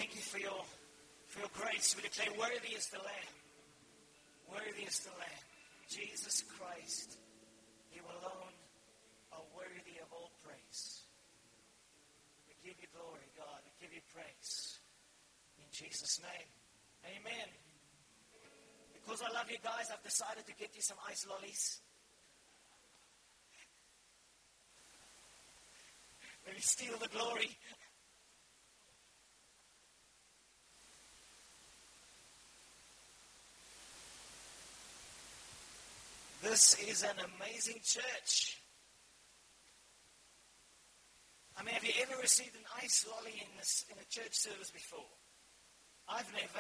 thank you for your grace. We declare, worthy is the Lamb. Worthy is the Lamb. Jesus Christ, you alone are worthy of all praise. We give you glory, God. We give you praise. In Jesus' name. Amen. Because I love you guys, I've decided to get you some ice lollies. Maybe steal the glory. This is an amazing church. I mean, have you ever received an ice lolly in a church service before? I've never.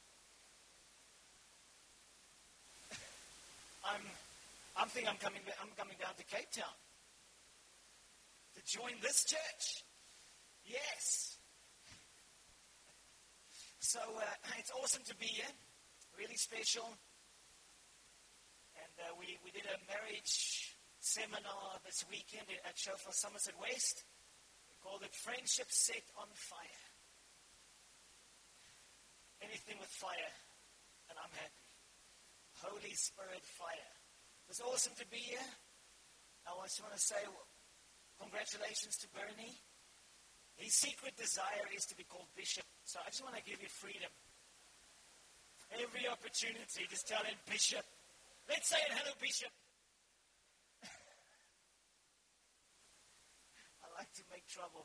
I'm thinking I'm coming down to Cape Town to join this church. Yes. So it's awesome to be here. Really special. And we did a marriage seminar this weekend at Shofar Somerset West. We called it Friendship Set on Fire. Anything with fire, and I'm happy. Holy Spirit fire. It's awesome to be here. I just want to say congratulations to Bernie. His secret desire is to be called Bishop. So I just want to give you freedom. Every opportunity, just tell him Bishop. Let's say it, hello Bishop. I like to make trouble.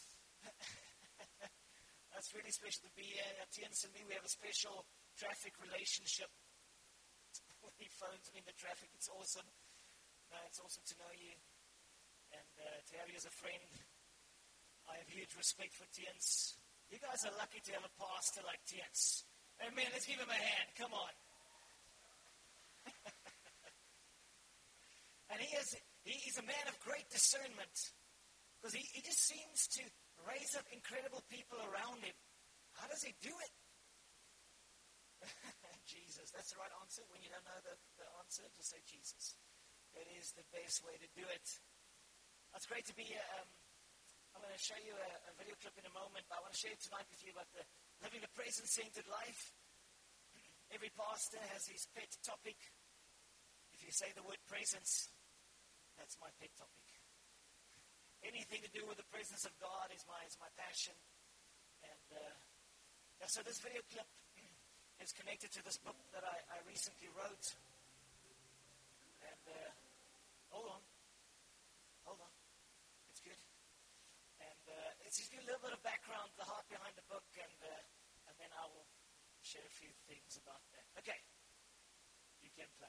That's really special to be here. Tiens and me, we have a special traffic relationship. When he phones me in the traffic, it's awesome. It's awesome to know you and to have you as a friend. I have huge respect for Tiens. You guys are lucky to have a pastor like Tiens. Amen. Let's give him a hand. Come on. And he's a man of great discernment because he just seems to raise up incredible people around him. How does he do it? Jesus, that's the right answer. When you don't know the answer, just say Jesus. That is the best way to do it. It's great to be here. I'm going to show you a video clip in a moment, but I want to share tonight with you about living a presence-centered life. Every pastor has his pet topic. If you say the word presence, that's my pet topic. Anything to do with the presence of God is my passion. And so this video clip is connected to this book that I recently wrote. And hold on. It's good. And it's just a little bit of background, the heart behind the book, and then I will share a few things about that. Okay, you can play.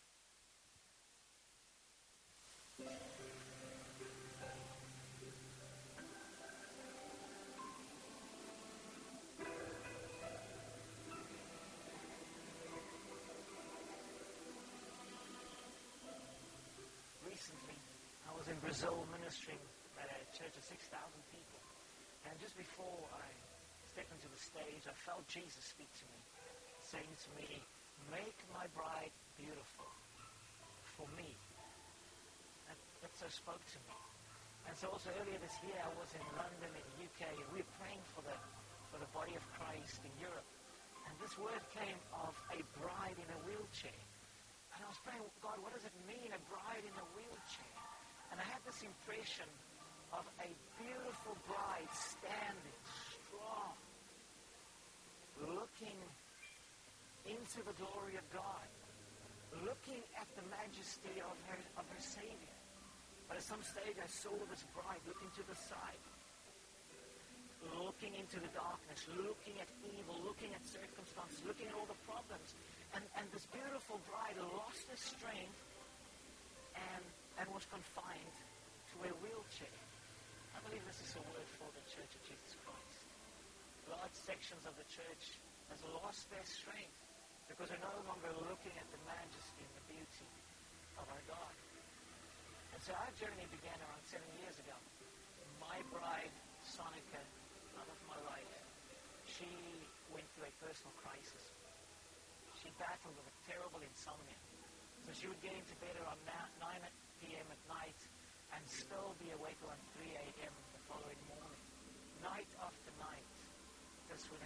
Recently, I was in Brazil ministering at a church of 6,000 people. And just before I stepped into the stage, I felt Jesus speak to me, saying to me, make my bride beautiful for me. That so spoke to me. And so also earlier this year, I was in London, in the UK, and we were praying for the body of Christ in Europe. And this word came of a bride in a wheelchair. And I was praying, God, what does it mean, a bride in a wheelchair? And I had this impression of a beautiful bride standing strong, looking into the glory of God, looking at the majesty of her Savior. But at some stage I saw this bride looking to the side, looking into the darkness, looking at evil, looking at circumstances, looking at all the problems. And this beautiful bride lost her strength and was confined to a wheelchair. I believe this is a word for the Church of Jesus Christ. Large sections of the church has lost their strength because they're no longer looking at the majesty and the beauty of our God. And so our journey began around 7 years ago. My bride, Sonica, love of my life, she went through a personal crisis. She battled with a terrible insomnia. So she would get into bed around 9 p.m. at night and still be awake around 3 a.m. the following morning. Night after night, this would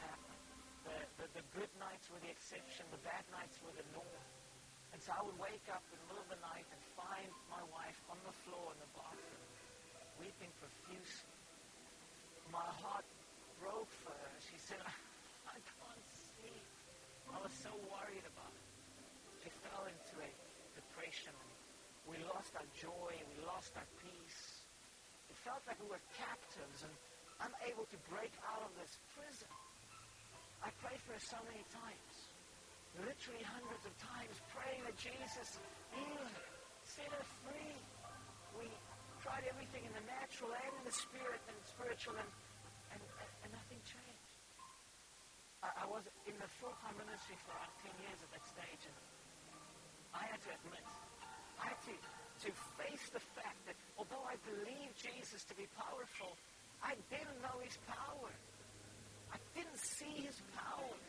The good nights were the exception. The bad nights were the norm. And so I would wake up in the middle of the night and find my wife on the floor in the bathroom, weeping profusely. My heart broke for her. She said, I can't sleep. I was so worried about it. She fell into a depression. We lost our joy. We lost our peace. It felt like we were captives and unable to break out of this prison. I prayed for her so many times. Literally hundreds of times, praying that Jesus heal her, set her free. We tried everything in the natural and in the spirit and spiritual, and nothing changed. I was in the full-time ministry for around 10 years at that stage, and I had to admit, I had to face the fact that although I believed Jesus to be powerful, I didn't know his power. I didn't see his power.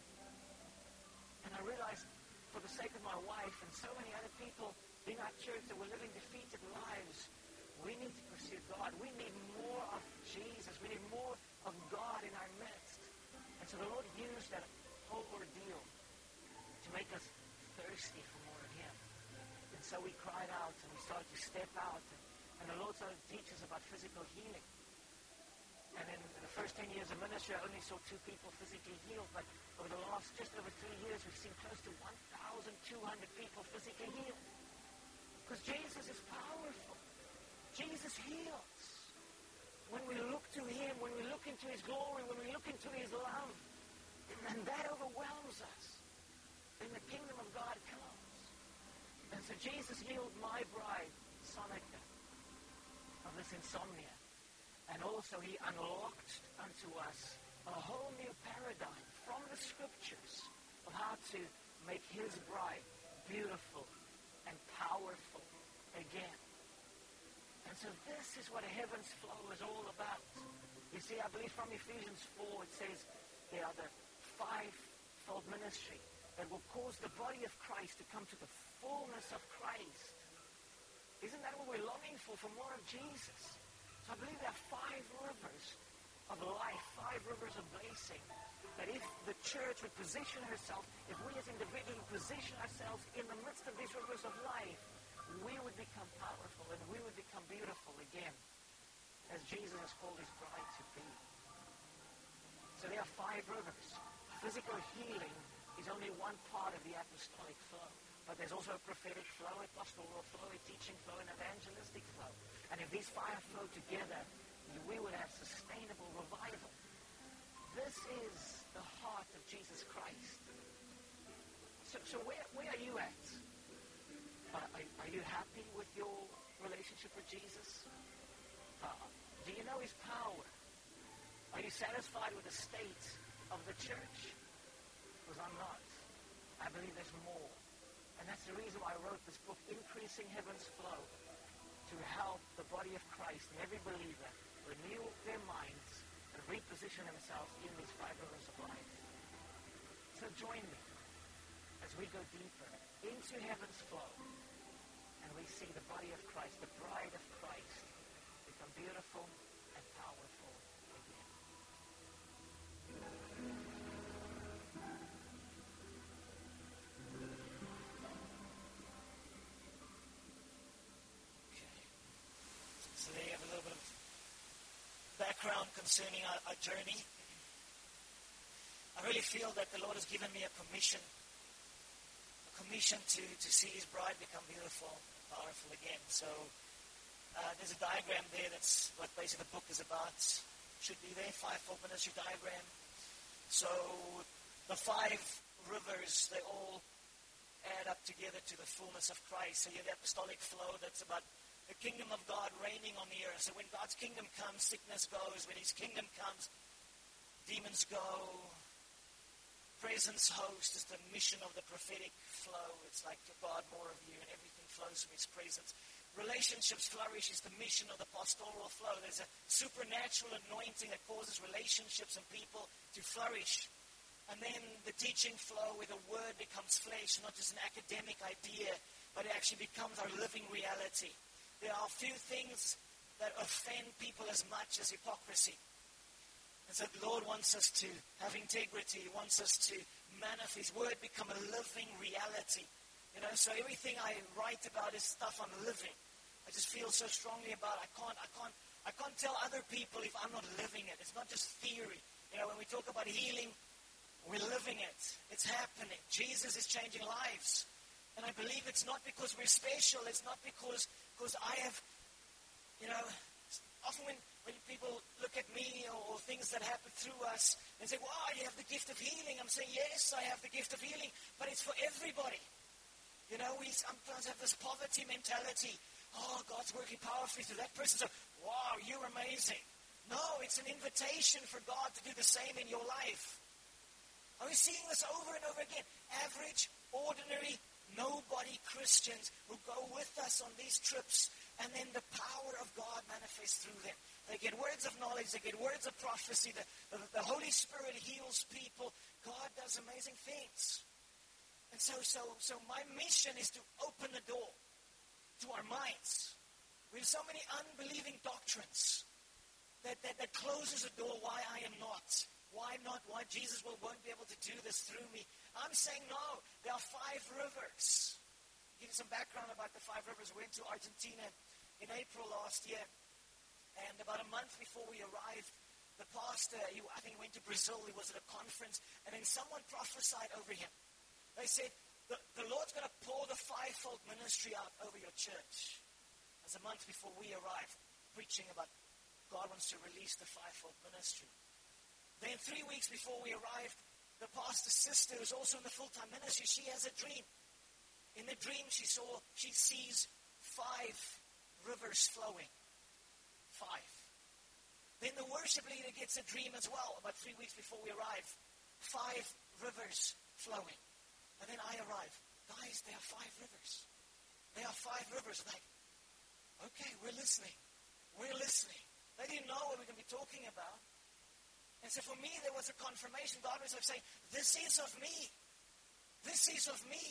And I realized, for the sake of my wife and so many other people in our church that were living defeated lives, we need to pursue God. We need more of Jesus. We need more of God in our midst. And so the Lord used that whole ordeal to make us thirsty for more of him. And so we cried out and we started to step out. And the Lord started to teach us about physical healing. And in the first 10 years of ministry, I only saw 2 people physically healed. But over the last just over 3 years, we've seen close to 1,200 people physically healed. Because Jesus is powerful. Jesus heals. When we look to him, when we look into his glory, when we look into his love, and that overwhelms us, then the kingdom of God comes. And so Jesus healed my bride, Sonica, of this insomnia. And also he unlocked unto us a whole new paradigm from the scriptures of how to make his bride beautiful and powerful again. And so this is what a heaven's flow is all about. You see, I believe from Ephesians 4 it says there are the 5-fold ministry that will cause the body of Christ to come to the fullness of Christ. Isn't that what we're longing for more of Jesus? So I believe there are 5 rivers of life, 5 rivers of blessing, that if the church would position herself, if we as individuals would position ourselves in the midst of these rivers of life, we would become powerful and we would become beautiful again, as Jesus has called his bride to be. So there are 5 rivers. Physical healing is only one part of the apostolic flow. But there's also a prophetic flow, a pastoral flow, a teaching flow, an evangelistic flow. And if these 5 flow together, we would have sustainable revival. This is the heart of Jesus Christ. So where are you at? Are you happy with your relationship with Jesus? Do you know his power? Are you satisfied with the state of the church? Because I'm not. I believe there's more. And that's the reason why I wrote this book, Increasing Heaven's Flow, to help the body of Christ and every believer renew their minds and reposition themselves in these 5 rivers of life. So join me as we go deeper into heaven's flow and we see the body of Christ, the bride of Christ, become beautiful and powerful again. So there you have a little bit of background concerning our journey. I really feel that the Lord has given me a commission to see his bride become beautiful, powerful again. So there's a diagram there, that's what basically the book is about. Should be there, 5-fold ministry diagram. So the 5 rivers, they all add up together to the fullness of Christ. So you have the apostolic flow that's about the kingdom of God reigning on the earth. So when God's kingdom comes, sickness goes. When his kingdom comes, demons go. Presence host is the mission of the prophetic flow. It's like God, more of you, and everything flows from his presence. Relationships flourish is the mission of the pastoral flow. There's a supernatural anointing that causes relationships and people to flourish. And then the teaching flow where the word becomes flesh, not just an academic idea, but it actually becomes our living reality. There are few things that offend people as much as hypocrisy. And And so the Lord wants us to have integrity. He wants us to manifest His word, become a living reality. So everything I write about is stuff I'm living. I just feel so strongly about it. I can't tell other people if I'm not living it. It's not just theory. When we talk about healing, we're living it. It's happening. Jesus is changing lives. And I believe it's not because we're special. It's not because I have, often when people look at me or things that happen through us, they say, wow, you have the gift of healing. I'm saying, yes, I have the gift of healing, but it's for everybody. We sometimes have this poverty mentality. Oh, God's working powerfully through that person. So, wow, you're amazing. No, it's an invitation for God to do the same in your life. Are we seeing this over and over again? Average, ordinary, nobody Christians who go with us on these trips, and then the power of God manifests through them. They get words of knowledge. They get words of prophecy. The Holy Spirit heals people. God does amazing things. And so my mission is to open the door to our minds. We have so many unbelieving doctrines that closes the door why I am not. Why not? Why Jesus won't be able to do this through me. I'm saying no. There are 5 rivers. I'll give you some background about the 5 rivers. We went to Argentina in April last year. And about a month before we arrived, the pastor, I think he went to Brazil. He was at a conference. And then someone prophesied over him. They said, the Lord's going to pour the 5-fold ministry out over your church. As a month before we arrived, preaching about God wants to release the 5-fold ministry. Then 3 weeks before we arrived, the pastor's sister, who's also in the full-time ministry, she has a dream. In the dream, she sees 5 rivers flowing. 5. Then the worship leader gets a dream as well, about 3 weeks before we arrive. 5 rivers flowing. And then I arrive. Guys, there are 5 rivers. There are 5 rivers. Like, okay, we're listening. We're listening. They didn't know what we're going to be talking about. And so for me, there was a confirmation. God was like saying, this is of me. This is of me.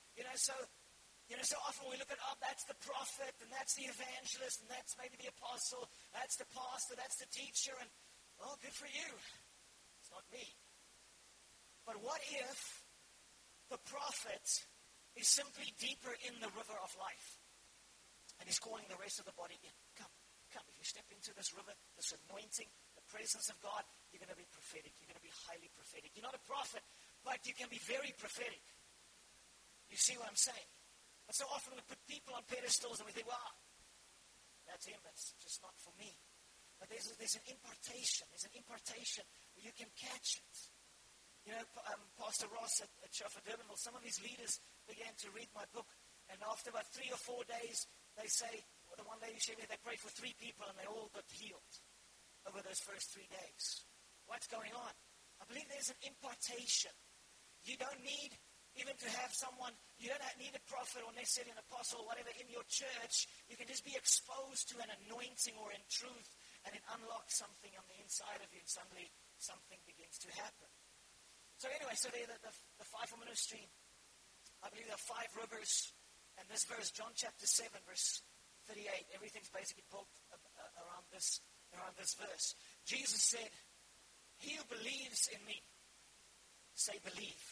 So often we look at, that's the prophet, and that's the evangelist, and that's maybe the apostle, that's the pastor, that's the teacher, and, well, good for you. It's not me. But what if the prophet is simply deeper in the river of life? And he's calling the rest of the body in. Come. If you step into this river, this anointing, the presence of God, you're going to be prophetic. You're going to be highly prophetic. You're not a prophet, but you can be very prophetic. You see what I'm saying? But so often we put people on pedestals and we think, wow, that's him. That's just not for me. But there's an impartation. There's an impartation where you can catch it. Pastor Ross at Church of Durbanville, some of his leaders began to read my book. And after about 3 or 4 days, they say, the one lady shared me, they prayed for 3 people and they all got healed over those first 3 days. What's going on? I believe there's an impartation. You don't need even to have someone, you don't need a prophet or necessarily an apostle or whatever in your church. You can just be exposed to an anointing or in truth, and it unlocks something on the inside of you, and suddenly something begins to happen. So anyway, the 5-fold ministry, I believe there are 5 rivers. And this verse, John chapter 7, verse 38, everything's basically built around this verse. Jesus said, he who believes in me, say believe.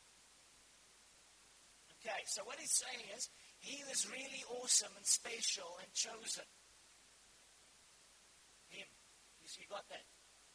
Okay, so what he's saying is, he who is really awesome and special and chosen. Him. You got that?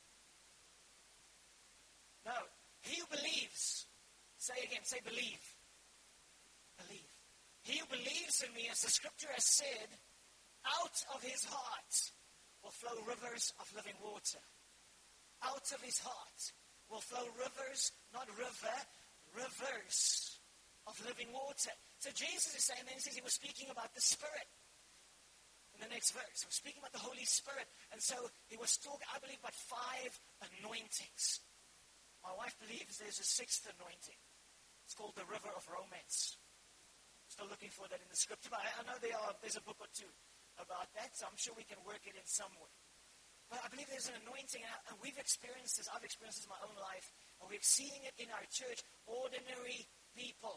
No. He who believes, say again, say believe. Believe. He who believes in me, as the scripture has said, out of his heart will flow rivers of living water. Out of his heart will flow rivers, not river, rivers of living water. So Jesus is saying, then he says he was speaking about the Spirit. In the next verse, he was speaking about the Holy Spirit. And so he was talking, I believe, about 5 anointings. My wife believes there's a 6th anointing. It's called the river of romance. Still looking for that in the scripture. But I know there's a book or 2 about that, so I'm sure we can work it in some way. But I believe there's an anointing, and we've experienced this. I've experienced this in my own life, and we're seeing it in our church. Ordinary people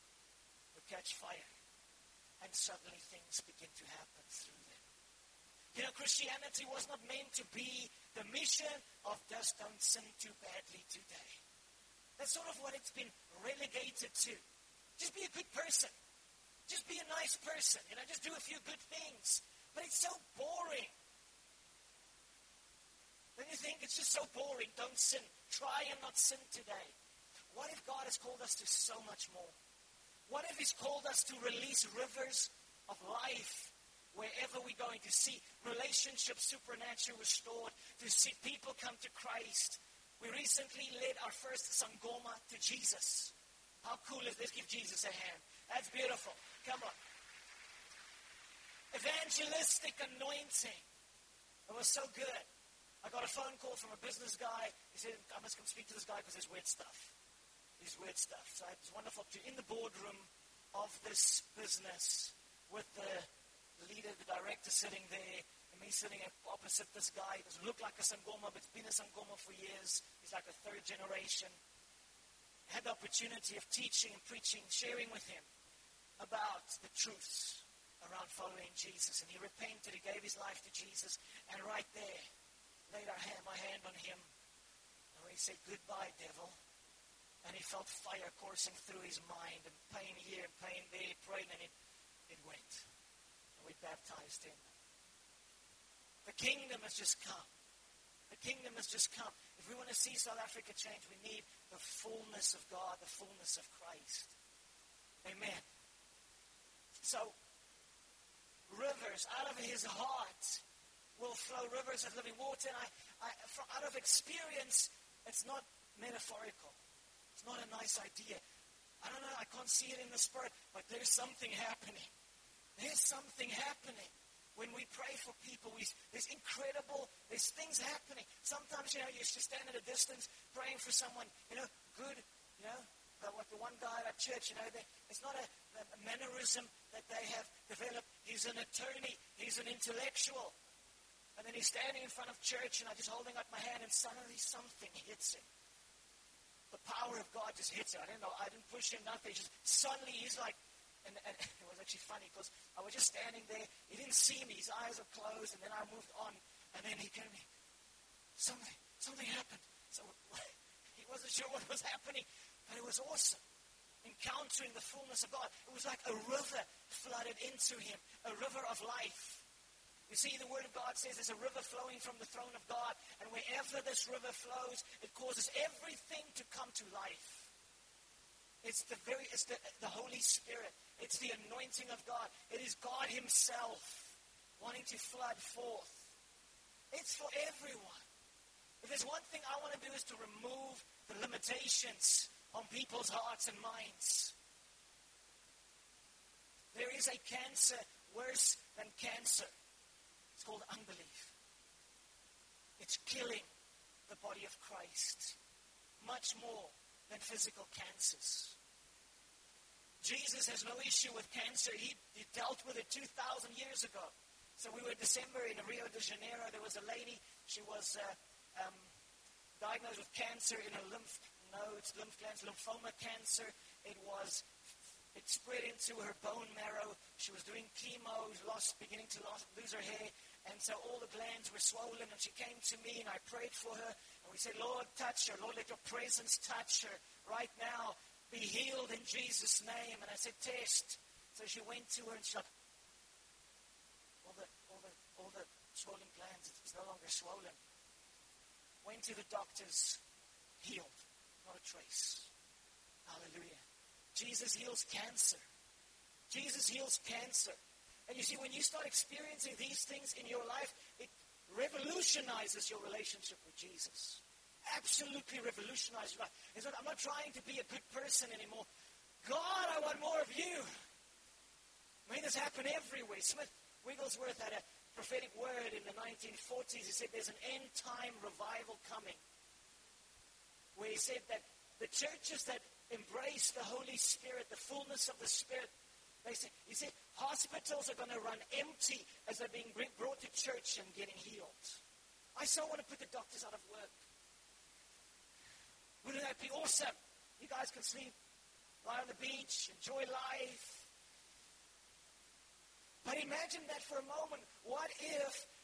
who catch fire, and suddenly things begin to happen through them. You know, Christianity was not meant to be the mission of just don't sin too badly today. That's sort of what it's been relegated to. Just be a good person. Just be a nice person. You know, just do a few good things. But it's so boring. Don't you think? It's just so boring. Don't sin. Try and not sin today. What if God has called us to so much more? What if He's called us to release rivers of life wherever we're going, to see relationships supernaturally restored, to see people come to Christ? We recently led our first Sangoma to Jesus. How cool is this? Give Jesus a hand. That's beautiful. Come on. Evangelistic anointing. It was so good. I got a phone call from a business guy. He said, I must come speak to this guy because there's weird stuff. There's weird stuff. So it was wonderful to in the boardroom of this business with the leader, the director sitting there, and me sitting opposite this guy. It doesn't look like a Sangoma, but it's been a Sangoma for years. He's like a third generation. I had the opportunity of teaching and preaching, sharing with him about the truths around following Jesus. And he repented, he gave his life to Jesus, and right there, laid my hand on him, and we said, goodbye, devil. And he felt fire coursing through his mind, and pain here, pain there, praying, and it went. And we baptized him. The kingdom has just come. The kingdom has just come. If we want to see South Africa change, we need the fullness of God, the fullness of Christ. Amen. So, rivers out of his heart will flow, rivers of living water. And out of experience, it's not metaphorical. It's not a nice idea. I don't know, I can't see it in the spirit, but there's something happening. There's something happening. When we pray for people, there's things happening. Sometimes, you just stand at a distance praying for someone, good, like the one guy at church, it's not a mannerism that they have developed. He's an attorney. He's an intellectual. And then he's standing in front of church, and I'm just holding up my hand, and suddenly something hits him. The power of God just hits him. I didn't push him, nothing. Just suddenly he's like, and it was actually funny because I was just standing there. He didn't see me. His eyes were closed, and then I moved on. And then he came to me. Something happened. So he wasn't sure what was happening, but it was awesome. Encountering the fullness of God. It was like a river flooded into him, a river of life. You see, the Word of God says there's a river flowing from the throne of God, and wherever this river flows, it causes everything to come to life. It's the Holy Spirit. It's the anointing of God. It is God Himself wanting to flood forth. It's for everyone. If there's one thing I want to do is to remove the limitations on people's hearts and minds. There is a cancer worse than cancer. It's called unbelief. It's killing the body of Christ much more than physical cancers. Jesus has no issue with cancer. He dealt with it 2,000 years ago. So we were in December in Rio de Janeiro. There was a lady. She was diagnosed with cancer in her lymph glands, lymphoma cancer. It spread into her bone marrow. She was doing chemo, beginning to lose her hair. And so all the glands were swollen. And she came to me and I prayed for her. And we said, Lord, touch her. Lord, let your presence touch her right now. Be healed in Jesus' name. And I said, test. So she went to her and she said, all the swollen glands, it's no longer swollen. Went to the doctors, healed. Not a trace. Hallelujah. Jesus heals cancer. Jesus heals cancer. And you see, when you start experiencing these things in your life, it revolutionizes your relationship with Jesus. Absolutely revolutionizes your life. It's not, I'm not trying to be a good person anymore. God, I want more of you. I mean, this happened everywhere. Smith Wigglesworth had a prophetic word in the 1940s. He said there's an end-time revival coming. Where he said that the churches that embrace the Holy Spirit, the fullness of the Spirit, he said hospitals are going to run empty as they're being brought to church and getting healed. I so want to put the doctors out of work. Wouldn't that be awesome? You guys can sleep, lie on the beach, enjoy life. But imagine that for a moment. What if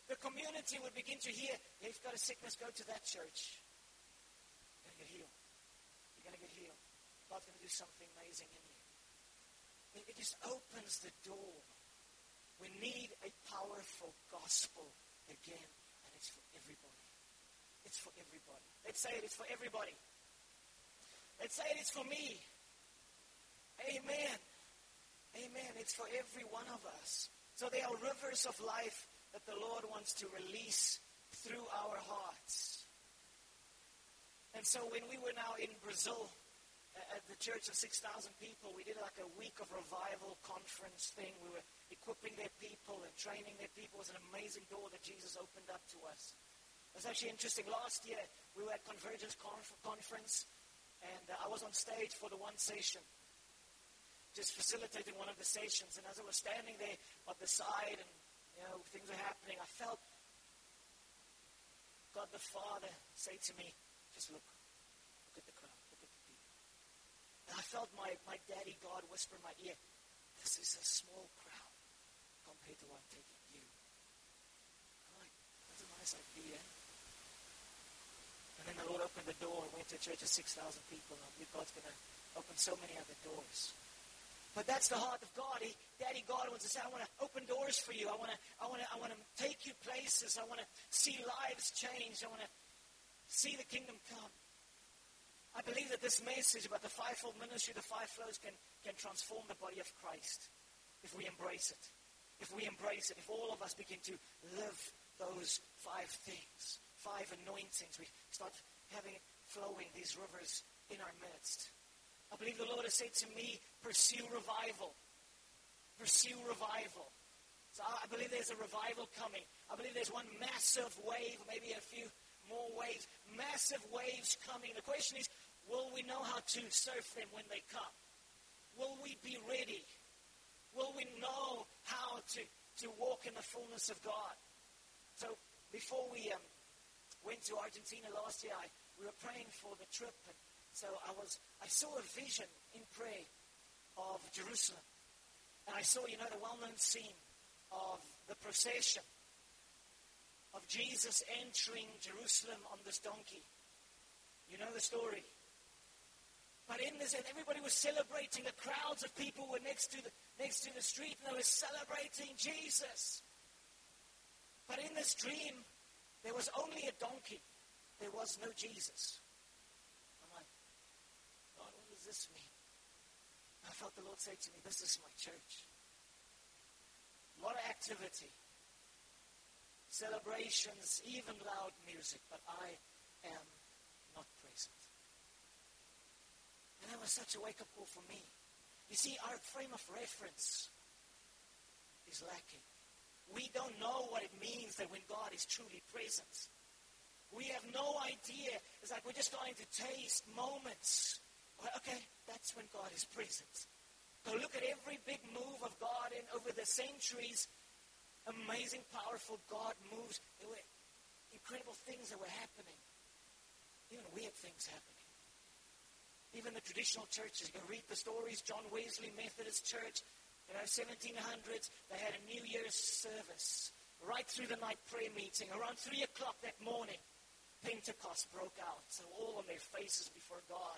the community would begin to hear, if you've got a sickness, go to that church. You're going to get healed. You're going to get healed. God's going to do something amazing in you. It just opens the door. We need a powerful gospel again, and it's for everybody. It's for everybody. Let's say it's for everybody. Let's say it's for me. Amen. Amen. It's for every one of us. So there are rivers of life that the Lord wants to release through our hearts. And so when we were now in Brazil, at the church of 6,000 people, we did like a week of revival conference thing. We were equipping their people and training their people. It was an amazing door that Jesus opened up to us. It was actually interesting. Last year, we were at Convergence Conference, and I was on stage for the one session, just facilitating one of the sessions. And as I was standing there at the side and, things were happening, I felt God the Father say to me, just look at the crowd, look at the people. And I felt my daddy God whisper in my ear, this is a small crowd compared to what I'm taking you. I'm like, that's a nice idea. And then the Lord opened the door and went to a church of 6,000 people. And I believe God's going to open so many other doors. But that's the heart of God. Daddy God wants to say, I want to open doors for you. I want to take you places. I want to see lives change. I want to see the kingdom come. I believe that this message about the fivefold ministry, the five flows, can transform the body of Christ if we embrace it. If we embrace it, if all of us begin to live those five things, five anointings, we start having it flowing, these rivers in our midst. I believe the Lord has said to me, pursue revival. Pursue revival. So I believe there's a revival coming. I believe there's one massive wave, maybe a few more waves, massive waves coming. The question is, will we know how to surf them when they come? Will we be ready? Will we know how to walk in the fullness of God? So before we went to Argentina last year, we were praying for the trip. And so I saw a vision in prayer of Jerusalem. And I saw, the well-known scene of the procession of Jesus entering Jerusalem on this donkey. You know the story. But in this, and everybody was celebrating. The crowds of people were next to the street, and they were celebrating Jesus. But in this dream, there was only a donkey. There was no Jesus. I'm like, God, what does this mean? I felt the Lord say to me, this is my church. A lot of activity. Celebrations, even loud music, but I am not present. And that was such a wake-up call for me. You see, our frame of reference is lacking. We don't know what it means that when God is truly present. We have no idea. It's like we're just starting to taste moments. Well, okay, that's when God is present. Go look at every big move of God and over the centuries. Amazing, powerful God moves. There were incredible things that were happening. Even weird things happening. Even the traditional churches. You can read the stories. John Wesley Methodist Church, 1700s, they had a New Year's service. Right through the night prayer meeting. Around 3 o'clock that morning, Pentecost broke out. So all on their faces before God.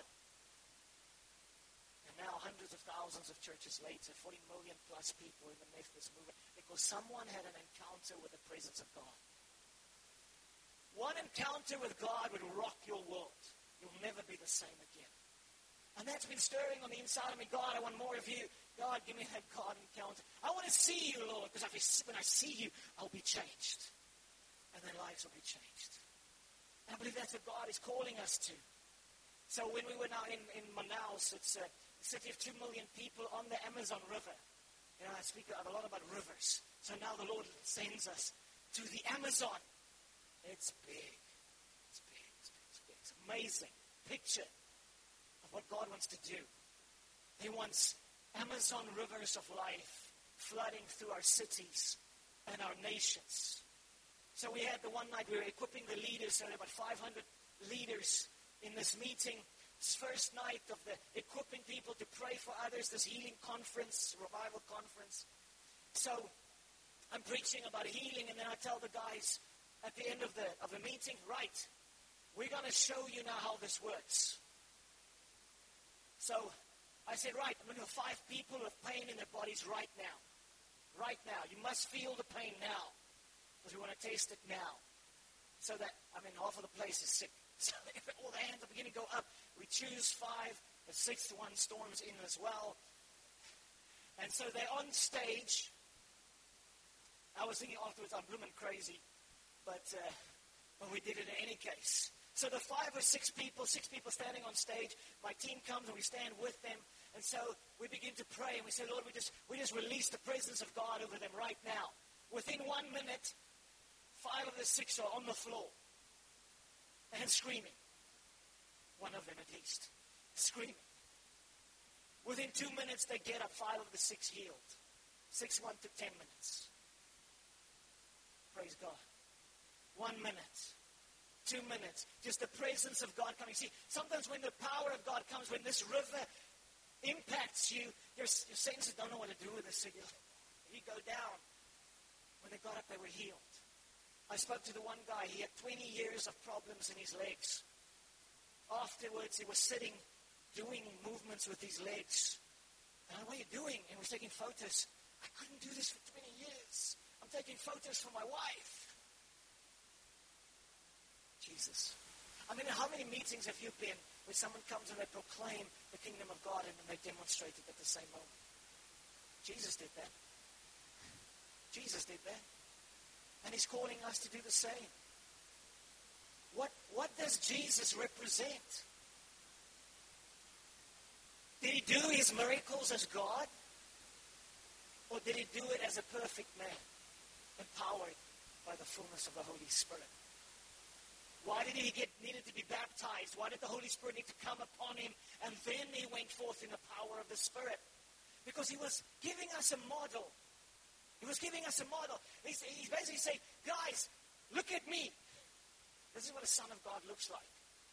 And now hundreds of thousands of churches later, 40 million plus people in the Methodist movement, because someone had an encounter with the presence of God. One encounter with God would rock your world. You'll never be the same again. And that's been stirring on the inside of me. God, I want more of you. God, give me that God encounter. I want to see you, Lord, because when I see you, I'll be changed. And their lives will be changed. And I believe that's what God is calling us to. So when we were now in Manaus, it's a city of 2 million people on the Amazon River. I speak a lot about rivers. So now the Lord sends us to the Amazon. It's big. It's big. It's big. It's big. It's amazing picture of what God wants to do. He wants Amazon rivers of life flooding through our cities and our nations. So we had the one night we were equipping the leaders. So there were about 500 leaders in this meeting. This first night of the equipping people to pray for others, this healing conference, revival conference. So I'm preaching about healing, and then I tell the guys at the end of the meeting, right, we're going to show you now how this works. So I said, right, I'm going to have 5 people with pain in their bodies right now. Right now. You must feel the pain now, because we want to taste it now. So that, half of the place is sick. So if all the hands are beginning to go up, we choose 5. The 6th one storms in as well. And so they're on stage. I was thinking afterwards, I'm blooming crazy. But we did it in any case. So the 5 or 6 people standing on stage, my team comes and we stand with them. And so we begin to pray and we say, Lord, we just release the presence of God over them right now. Within 1 minute, 5 of the 6 are on the floor and screaming. 1 of them at least. Screaming. Within 2 minutes, they get up. 5 of the 6 healed. 6 1 took 10 minutes. Praise God. 1 minute. 2 minutes. Just the presence of God coming. See, sometimes when the power of God comes, when this river impacts you, your senses don't know what to do with this. So you go down. When they got up, they were healed. I spoke to the one guy. He had 20 years of problems in his legs. Afterwards, he was sitting, doing movements with his legs. And I, what are you doing? And he was taking photos. I couldn't do this for 20 years. I'm taking photos for my wife. Jesus. How many meetings have you been where someone comes and they proclaim the kingdom of God and then they demonstrate it at the same moment? Jesus did that. Jesus did that. And he's calling us to do the same. What does Jesus represent? Did he do his miracles as God? Or did he do it as a perfect man, empowered by the fullness of the Holy Spirit? Why did he needed to be baptized? Why did the Holy Spirit need to come upon him? And then he went forth in the power of the Spirit. Because he was giving us a model. He was giving us a model. He's basically saying, guys, look at me. This is what a son of God looks like.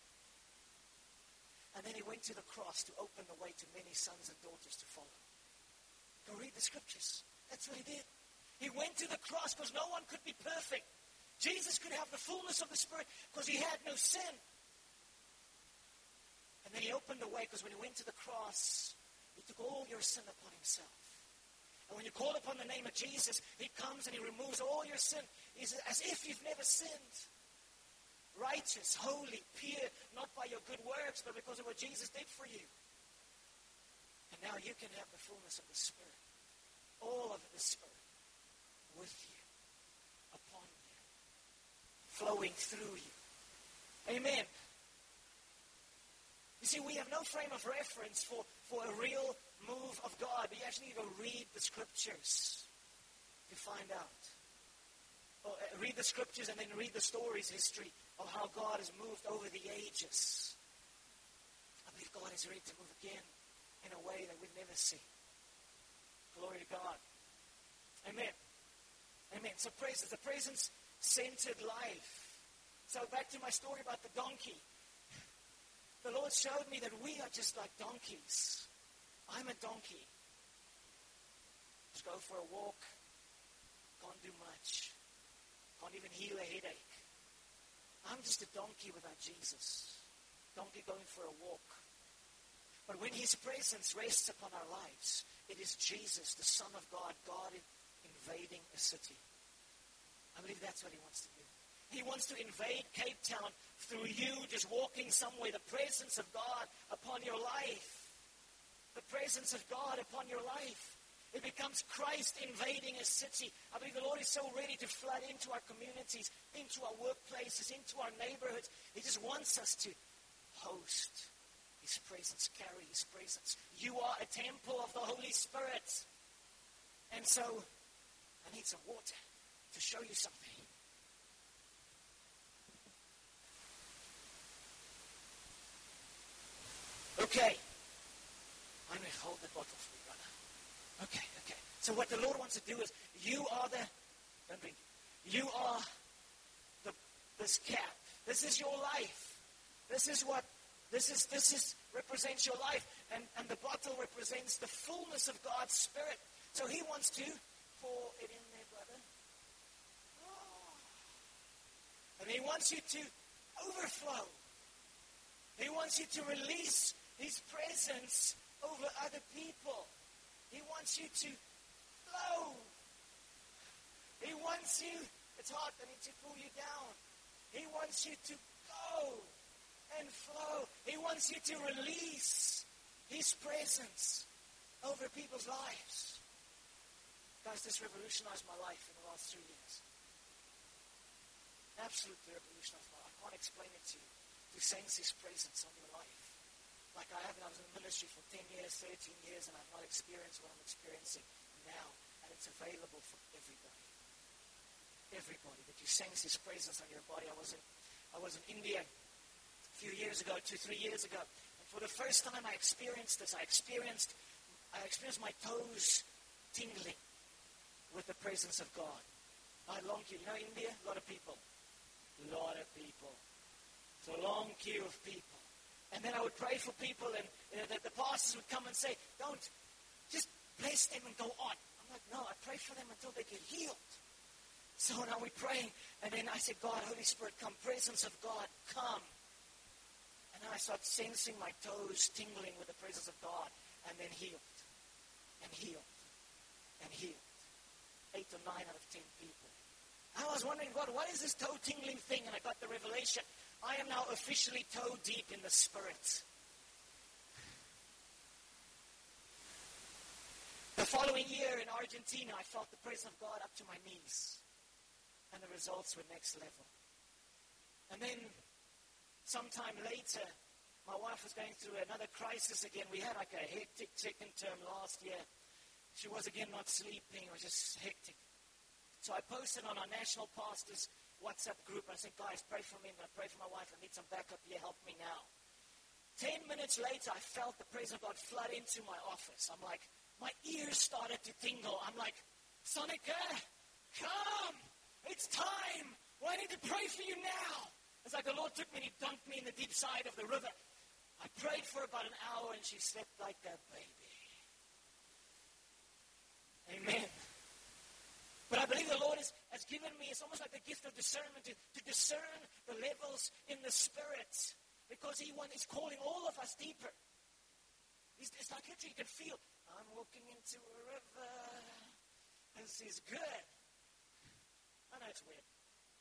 And then he went to the cross to open the way to many sons and daughters to follow. Go read the scriptures. That's what he did. He went to the cross because no one could be perfect. Jesus could have the fullness of the Spirit because he had no sin. And then he opened the way because when he went to the cross, he took all your sin upon himself. And when you call upon the name of Jesus, he comes and he removes all your sin. He's as if you've never sinned. Righteous, holy, pure, not by your good works, but because of what Jesus did for you. And now you can have the fullness of the Spirit. All of the Spirit with you, upon you, flowing through you. Amen. You see, we have no frame of reference for a real move of God. We actually need to read the scriptures to find out. Or read the scriptures and then read the stories, history of how God has moved over the ages. I believe God is ready to move again in a way that we've never seen. Glory to God. Amen. Amen. So praises, the presence-centered life. So back to my story about the donkey. The Lord showed me that we are just like donkeys. I'm a donkey. Just go for a walk. Can't do much. Can't even heal a headache. I'm just a donkey without Jesus. Donkey going for a walk. But when his presence rests upon our lives, it is Jesus, the Son of God, God invading a city. I believe that's what he wants to do. He wants to invade Cape Town through you just walking somewhere. The presence of God upon your life. The presence of God upon your life. It becomes Christ invading a city. I believe the Lord is so ready to flood into our communities, into our workplaces, into our neighborhoods. He just wants us to host his presence, carry his presence. You are a temple of the Holy Spirit. And so, I need some water to show you something. Okay. I'm going to hold the bottle for you, brother. Okay. So what the Lord wants to do is, you are don't drink. You are this cap. This is your life. This represents your life. And the bottle represents the fullness of God's Spirit. So he wants to pour it in there, brother. And He wants you to overflow. He wants you to release His presence over other people. He wants you to flow. He wants you, it's hard, I need to pull you down. He wants you to go and flow. He wants you to release His presence over people's lives. Guys, this revolutionized my life in the last 3 years. Absolutely revolutionized my life. I can't explain it to you. To sense His presence on your life. Like I haven't. I was in the ministry for 10 years, 13 years, and I've not experienced what I'm experiencing now. And it's available for everybody. Everybody. That you sense His presence on your body. I was in India a few years ago, 2-3 years ago. And for the first time I experienced this. I experienced my toes tingling with the presence of God. I long queue. You know India? A lot of people. So a long queue of people. And then I would pray for people, and the pastors would come and say, don't, just bless them and go on. I'm like, no, I pray for them until they get healed. So now we're praying, and then I said, God, Holy Spirit, come, presence of God, come. And then I start sensing my toes tingling with the presence of God, and then healed, and healed, and healed. 8 or 9 out of 10 people. I was wondering, God, what is this toe tingling thing? And I got the revelation. I am now officially toe deep in the Spirit. The following year in Argentina, I felt the presence of God up to my knees. And the results were next level. And then, sometime later, my wife was going through another crisis again. We had like a hectic second term last year. She was again not sleeping. It was just hectic. So I posted on our national pastors WhatsApp group. I said, guys, pray for me. I'm going to pray for my wife. I need some backup here. Help me now. 10 minutes later, I felt the presence of God flood into my office. I'm like, my ears started to tingle. I'm like, Sonica, come. It's time. Well, I need to pray for you now. It's like the Lord took me and He dunked me in the deep side of the river. I prayed for about an hour and she slept like a baby. Amen. But I believe the Lord has given me, it's almost like the gift of discernment, to discern the levels in the Spirit. Because He's calling all of us deeper. It's like literally you can feel, I'm walking into a river. This is good. I know it's weird.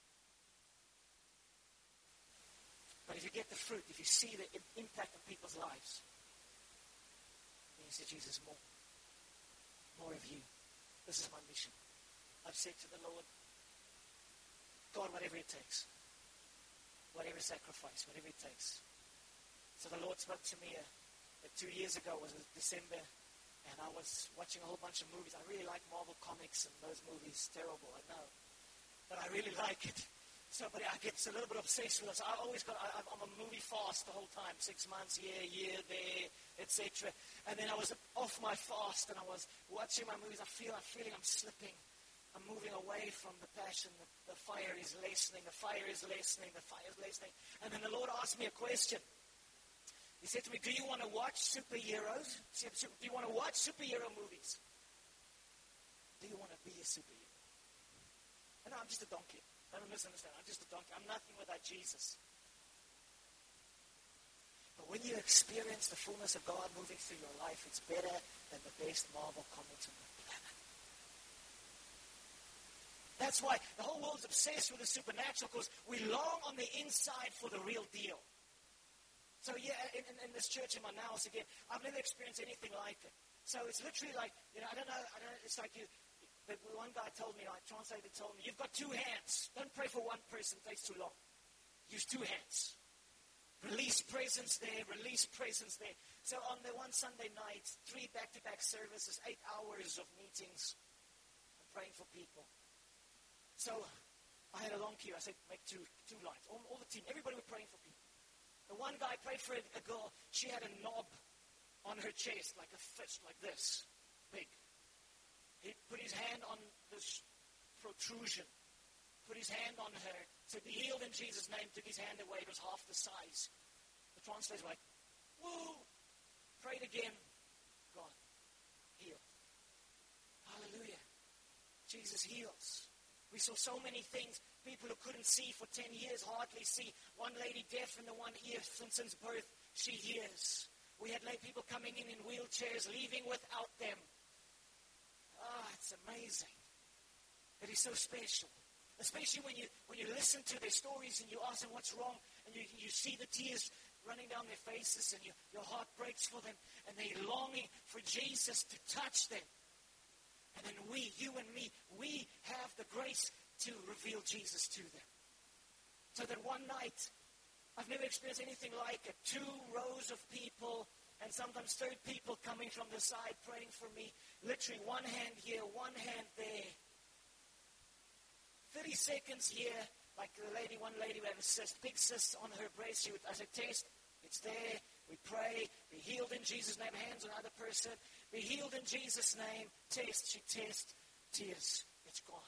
But if you get the fruit, if you see the impact on people's lives, then you say, Jesus, more of you. This is my mission. I've said to the Lord, God, whatever it takes, whatever sacrifice, whatever it takes. So the Lord spoke to me 2 years ago, it was December, and I was watching a whole bunch of movies. I really like Marvel Comics and those movies. Terrible, I know. But I really like it. So, but I get a little bit obsessed with it. So I'm a movie fast the whole time. 6 months, year there, etc. And then I was off my fast, and I was watching my movies. I'm feeling I'm slipping. I'm moving away from the passion. The fire is lessening. The fire is lessening. The fire is lessening. And then the Lord asked me a question. He said to me, do you want to watch superheroes? Do you want to watch superhero movies? Do you want to be a superhero? And I'm just a donkey. Don't misunderstand. I'm just a donkey. I'm nothing without Jesus. But when you experience the fullness of God moving through your life, it's better than the best Marvel comics on the planet. That's why the whole world's obsessed with the supernatural, because we long on the inside for the real deal. So yeah, in this church in Manaus again, I've never experienced anything like it. So it's literally like, I don't know, it's like the one guy told me, our translator told me, you've got 2 hands. Don't pray for one person, it takes too long. Use 2 hands. Release presence there, release presence there. So on the one Sunday night, 3 back-to-back services, 8 hours of meetings, and praying for people. So I had a long queue. I said, make two lines. All the team, everybody was praying for people. The one guy prayed for a girl. She had a knob on her chest, like a fist, like this, big. He put his hand on this protrusion, put his hand on her, said, be healed in Jesus' name, took his hand away. It was half the size. The translator was like, woo! Prayed again. Gone. Healed. Hallelujah. Jesus heals. We saw so many things people who couldn't see for 10 years, hardly see. One lady deaf in the one ear since birth, she hears. We had people coming in wheelchairs, leaving without them. It's amazing. It is so special. Especially when you listen to their stories and you ask them what's wrong, and you see the tears running down their faces, and your heart breaks for them, and they're longing for Jesus to touch them. And then you and me, we have the grace to reveal Jesus to them. So that one night, I've never experienced anything like it. 2 rows of people, and sometimes 3 people coming from the side praying for me. Literally, one hand here, one hand there. 30 seconds here, like one lady, we have a cyst, big cyst on her breast. I said, test, it's there. We pray, be healed in Jesus' name. Hands on other person, be healed in Jesus' name. Test, she tests, tears, it's gone.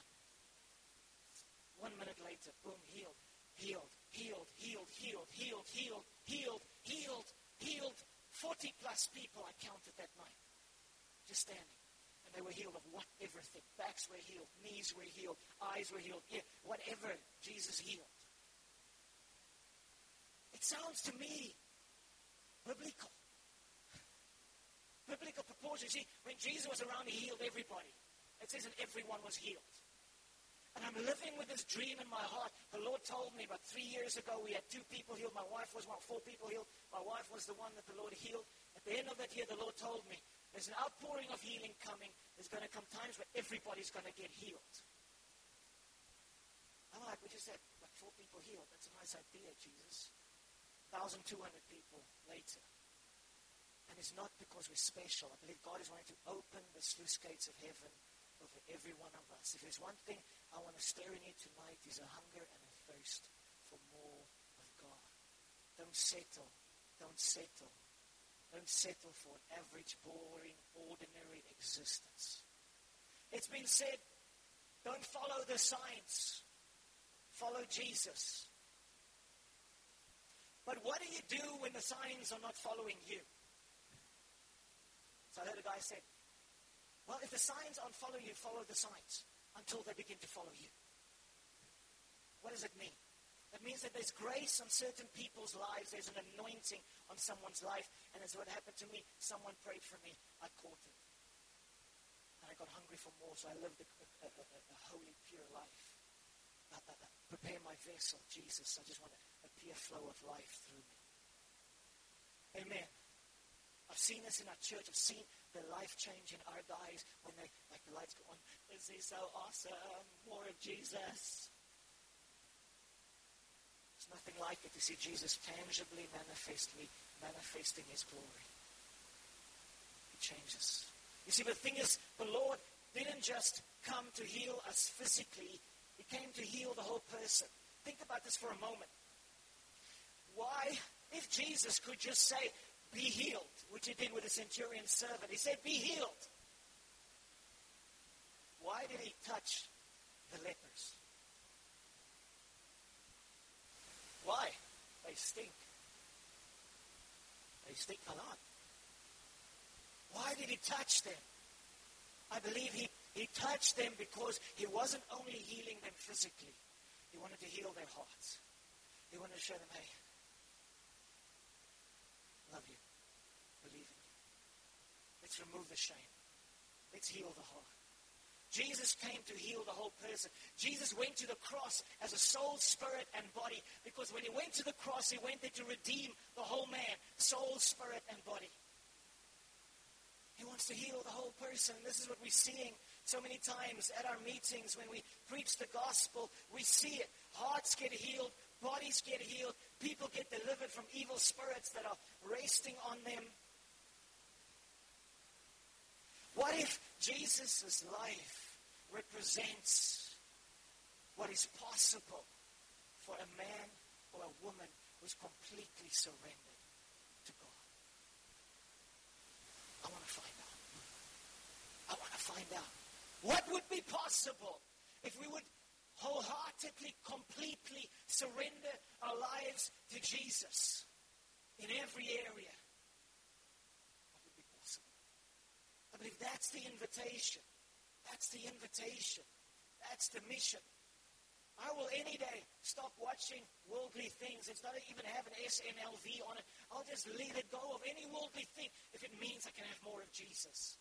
1 minute later, boom, healed, healed, healed, healed, healed, healed, healed, healed, healed, healed. 40 plus people I counted that night, just standing. And they were healed of everything. Backs were healed, knees were healed, eyes were healed, whatever, Jesus healed. It sounds to me biblical. Biblical proportions. See, when Jesus was around, he healed everybody. It says that everyone was healed. And I'm living with this dream in my heart. The Lord told me about 3 years ago, we had 2 people healed. My wife was 4 people healed. My wife was the one that the Lord healed. At the end of that year, the Lord told me, there's an outpouring of healing coming. There's going to come times where everybody's going to get healed. I'm like, we just had 4 people healed. That's a nice idea, Jesus. 1,200 people later. And it's not because we're special. I believe God is wanting to open the sluice gates of heaven over every one of us. If there's one thing I want to stir in you tonight, is a hunger and a thirst for more of God. Don't settle. Don't settle. Don't settle for an average, boring, ordinary existence. It's been said, don't follow the signs. Follow Jesus. But what do you do when the signs are not following you? So I heard a guy say, well, if the signs aren't following you, follow the signs until they begin to follow you. What does it mean? It means that there's grace on certain people's lives. There's an anointing on someone's life. And that's what happened to me. Someone prayed for me. I caught it. And I got hungry for more, so I lived a holy, pure life. Prepare my vessel, Jesus. I just want a pure flow of life through me. Amen. I've seen this in our church. I've seen the life change in our guys when they, like the lights go on. This is so awesome. More of Jesus. There's nothing like it to see Jesus tangibly manifesting his glory. It changes. You see, the thing is, the Lord didn't just come to heal us physically. He came to heal the whole person. Think about this for a moment. Why, if Jesus could just say, be healed, which he did with the centurion's servant. He said, be healed. Why did he touch the lepers? Why? They stink. They stink a lot. Why did he touch them? I believe he touched them because he wasn't only healing them physically. He wanted to heal their hearts. He wanted to show them, hey, love you. Believe in you. Let's remove the shame. Let's heal the heart. Jesus came to heal the whole person. Jesus went to the cross as a soul, spirit, and body, because when he went to the cross, he went there to redeem the whole man, soul, spirit, and body. He wants to heal the whole person. This is what we're seeing so many times at our meetings when we preach the gospel. We see it. Hearts get healed. Bodies get healed. People get delivered from evil spirits that are resting on them. What if Jesus' life represents what is possible for a man or a woman who's completely surrendered to God? I want to find out. I want to find out. What would be possible if we would wholeheartedly, completely surrender our lives to Jesus in every area? What would be possible? I believe that's the invitation. That's the invitation. That's the mission. I will any day stop watching worldly things. It's not even have an SNLV on it. I'll just let it go of any worldly thing if it means I can have more of Jesus.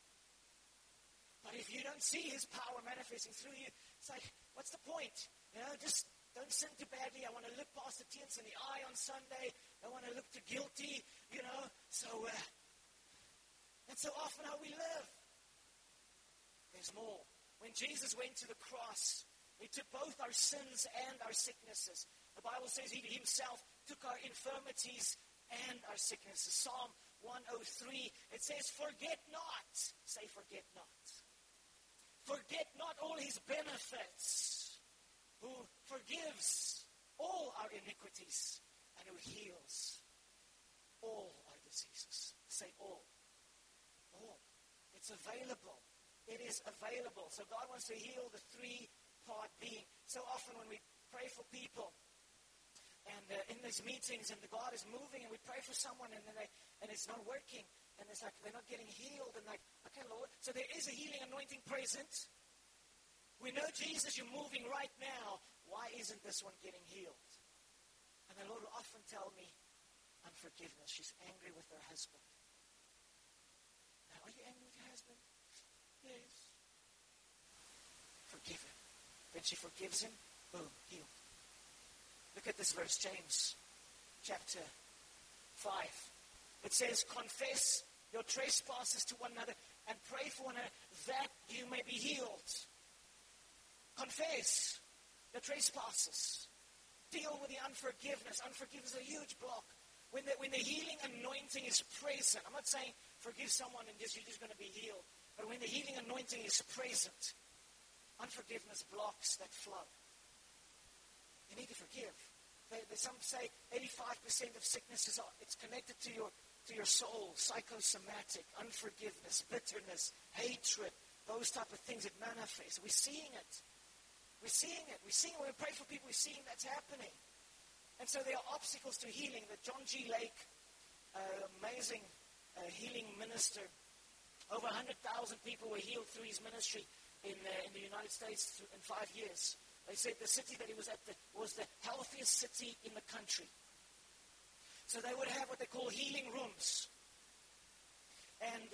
But if you don't see his power manifesting through you, it's like, what's the point? Just don't sin too badly. I want to look past the tears in the eye on Sunday. I want to look too guilty, So that's so often how we live. There's more. When Jesus went to the cross, he took both our sins and our sicknesses. The Bible says he himself took our infirmities and our sicknesses. Psalm 103, it says, forget not. Say, forget not. Forget not all his benefits, who forgives all our iniquities and who heals all our diseases. Say all. All. It's available. It is available. So God wants to heal the three-part being. So often when we pray for people, and in these meetings, and God is moving, and we pray for someone, and it's not working, and it's like they're not getting healed, and like, okay, Lord. So there is a healing anointing present. We know, Jesus, you're moving right now. Why isn't this one getting healed? And the Lord will often tell me, unforgiveness. She's angry with her husband. Now, are you angry with your husband? Yes. Forgive him. Then she forgives him. Boom, healed. Look at this verse, James chapter 5. It says, confess your trespasses to one another and pray for one another that you may be healed. Confess the trespasses. Deal with the unforgiveness. Unforgiveness is a huge block. When the healing anointing is present, I'm not saying forgive someone and you're just going to be healed. But when the healing anointing is present, unforgiveness blocks that flow. You need to forgive. Some say 85% of sicknesses it's connected to your soul, psychosomatic, unforgiveness, bitterness, hatred, those type of things that manifest. We're seeing it. We're seeing it. When we pray for people, we're seeing that's happening. And so there are obstacles to healing. The John G. Lake, amazing healing minister, over 100,000 people were healed through his ministry in the United States in 5 years. They said the city that he was at was the healthiest city in the country. So they would have what they call healing rooms. And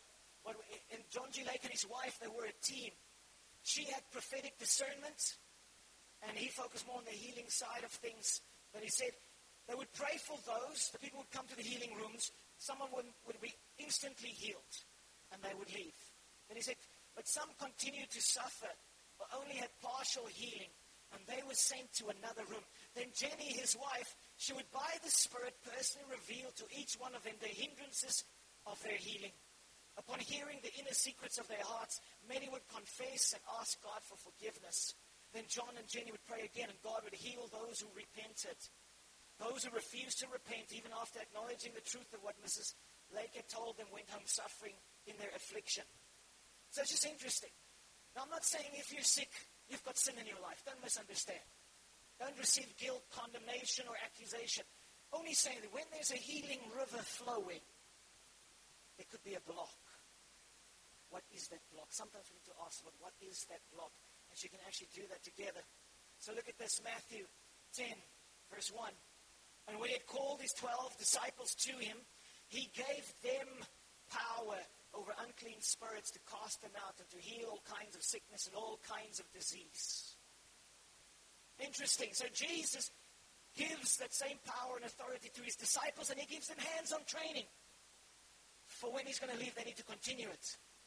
John G. Lake and his wife, they were a team. She had prophetic discernment, and he focused more on the healing side of things. But he said they would pray for those. The people would come to the healing rooms. Someone would be instantly healed, and they would leave. And he said, but some continued to suffer, or only had partial healing, and they were sent to another room. Then Jenny, his wife, she would by the Spirit personally reveal to each one of them the hindrances of their healing. Upon hearing the inner secrets of their hearts, many would confess and ask God for forgiveness. Then John and Jenny would pray again, and God would heal those who repented. Those who refused to repent, even after acknowledging the truth of what Mrs. Lake had told them, went home suffering in their affliction. So it's just interesting. Now, I'm not saying if you're sick, you've got sin in your life. Don't misunderstand. Don't receive guilt, condemnation, or accusation. Only saying that when there's a healing river flowing, there could be a block. What is that block? Sometimes we need to ask, what is that block? And you can actually do that together. So look at this, Matthew 10, verse 1. And when he had called his 12 disciples to him, he gave them power over unclean spirits to cast them out and to heal all kinds of sickness and all kinds of disease. Interesting. So Jesus gives that same power and authority to his disciples, and he gives them hands-on training. For when he's going to leave, they need to continue it.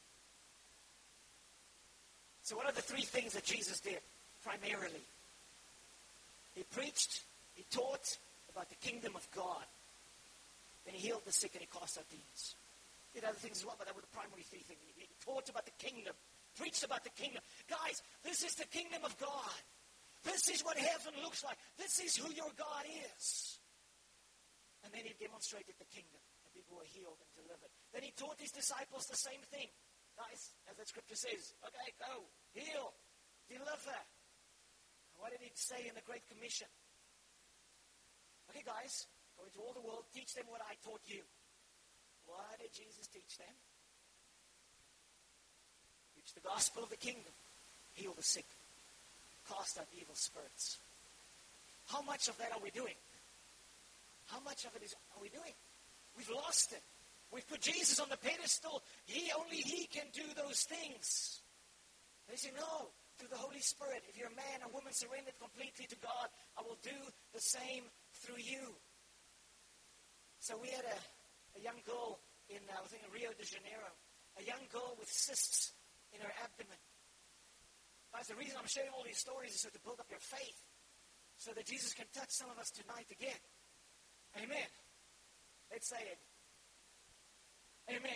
So what are the three things that Jesus did primarily? He preached, he taught about the kingdom of God. Then he healed the sick and he cast out demons. He did other things as well, but that were the primary three things. He taught about the kingdom, preached about the kingdom. Guys, this is the kingdom of God. This is what heaven looks like. This is who your God is. And then he demonstrated the kingdom, and people were healed and delivered. Then he taught his disciples the same thing. Guys, as that scripture says, okay, go, heal, deliver. And what did he say in the Great Commission? Okay, guys, go into all the world, teach them what I taught you. What did Jesus teach them? Preach the gospel of the kingdom. Heal the sick. cast out evil spirits. How much of that are we doing? How much of it are we doing? We've lost it. We've put Jesus on the pedestal. Only He can do those things. They say, no, through the Holy Spirit. If you're a man or woman surrendered completely to God, I will do the same through you. So we had a young girl in, I think, Rio de Janeiro. A young girl with cysts in her abdomen. Guys, the reason I'm sharing all these stories is so to build up your faith. So that Jesus can touch some of us tonight again. Amen. Let's say it. Amen.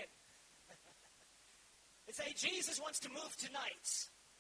Let's say Jesus wants to move tonight.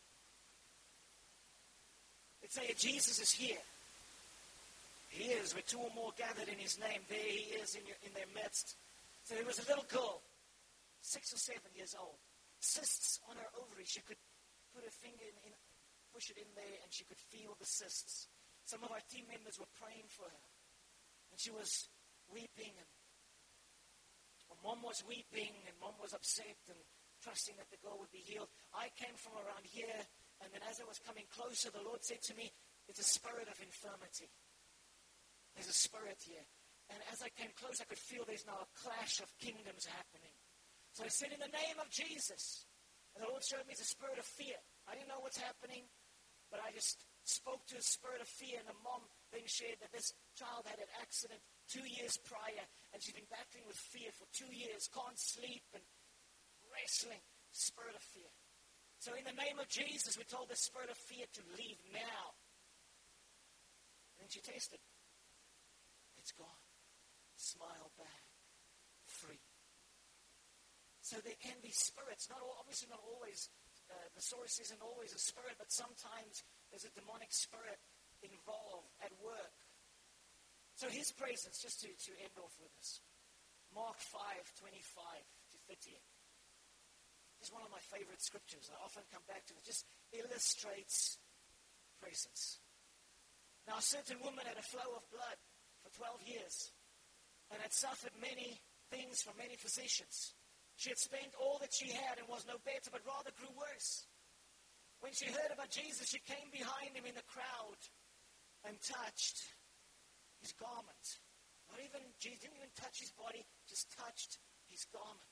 Let's say Jesus is here. He is. Where two or more gathered in His name, there He is in their midst. So there was a little girl, 6 or 7 years old. Cysts on her ovary. She could put her finger in, push it in there, and she could feel the cysts. Some of our team members were praying for her. And she was weeping. And Mom was weeping, and Mom was upset and trusting that the girl would be healed. I came from around here, and then as I was coming closer, the Lord said to me, it's a spirit of infirmity. There's a spirit here. And as I came close, I could feel there's now a clash of kingdoms happening. So I said, in the name of Jesus. And the Lord showed me it's a spirit of fear. I didn't know what's happening, but I just spoke to a spirit of fear. And the mom then shared that this child had an accident 2 years prior, and she's been battling with fear for 2 years, can't sleep and wrestling. Spirit of fear. So in the name of Jesus, we told the spirit of fear to leave now. And then she tasted. It's gone. Smile back. Free. So there can be spirits, obviously not always, the source isn't always a spirit, but sometimes there's a demonic spirit involved at work. So His presence, just to end off with this. Mark 5:25-30. It's one of my favorite scriptures. I often come back to it. It just illustrates presence. Now a certain woman had a flow of blood for 12 years and had suffered many things from many physicians. She had spent all that she had and was no better, but rather grew worse. When she heard about Jesus, she came behind Him in the crowd and touched His garment. Jesus didn't even touch His body, just touched His garment.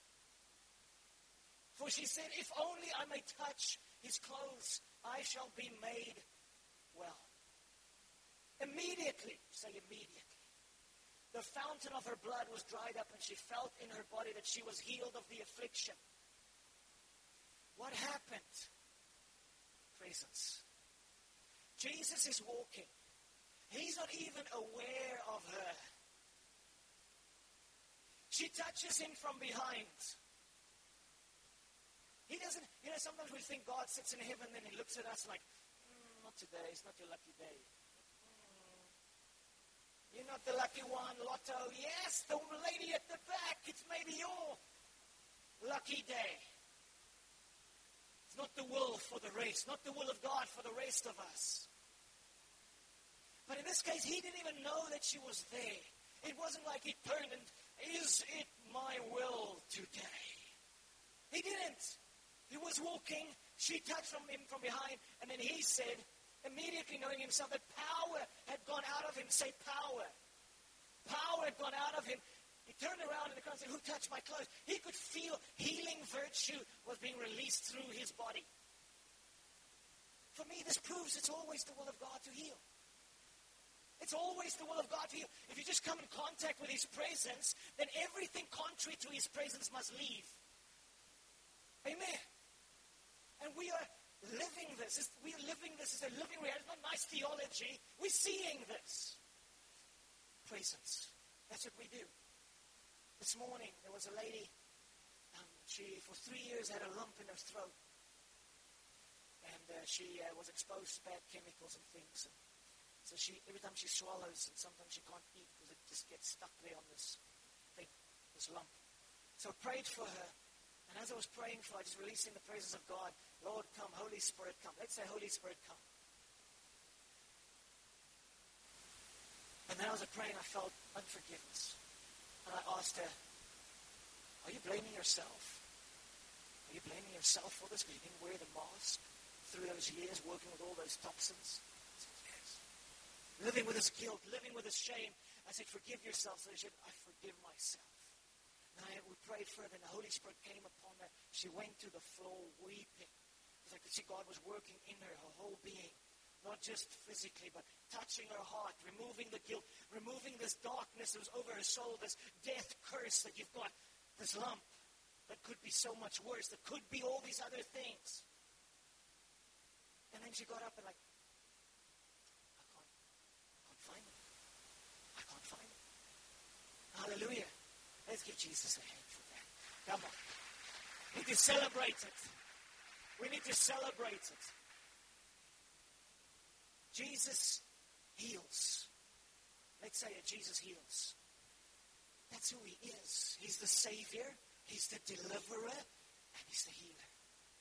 For she said, if only I may touch His clothes, I shall be made well. Immediately, say immediately, the fountain of her blood was dried up, and she felt in her body that she was healed of the affliction. What happened? Presence. Jesus is walking. He's not even aware of her. She touches Him from behind. He doesn't, sometimes we think God sits in heaven and He looks at us like, not today, it's not your lucky day. You're not the lucky one, Lotto. Yes, the lady at the back, it's maybe your lucky day. It's not the will for the race, not the will of God for the rest of us. But in this case, He didn't even know that she was there. It wasn't like He turned and, is it my will today? He didn't. He was walking, she touched Him from behind, and then He said, immediately knowing Himself that power had gone out of Him. Say power. Power had gone out of Him. He turned around in the crowd and said, who touched my clothes? He could feel healing virtue was being released through His body. For me, this proves it's always the will of God to heal. It's always the will of God to heal. If you just come in contact with His presence, then everything contrary to His presence must leave. Amen. And we are living this. We are living this as a living reality. It's not nice theology. We're seeing this. Presence. That's what we do. This morning, there was a lady, she, for 3 years, had a lump in her throat. And she was exposed to bad chemicals and things. And so every time she swallows, and sometimes she can't eat because it just gets stuck there on this thing, this lump. So I prayed for her. And as I was praying for her, just releasing the presence of God, Lord, come, Holy Spirit, come. Let's say, Holy Spirit, come. And then as I was praying, I felt unforgiveness. And I asked her, are you blaming yourself? Are you blaming yourself for this because you didn't wear the mask through those years, working with all those toxins? I said, yes. Living with his guilt, living with his shame. I said, forgive yourself. So she said, I forgive myself. And we prayed further, and the Holy Spirit came upon her. She went to the floor weeping. Because I could see God was working in her whole being. Not just physically, but touching her heart, removing the guilt, removing this darkness that was over her soul, this death curse that you've got, this lump that could be so much worse, that could be all these other things. And then she got up and I can't find it. I can't find it. Hallelujah. Let's give Jesus a hand for that. Come on. We need to celebrate it. We need to celebrate it. Jesus heals. Let's say it, Jesus heals. That's who he is. He's the Savior, he's the deliverer, and he's the healer.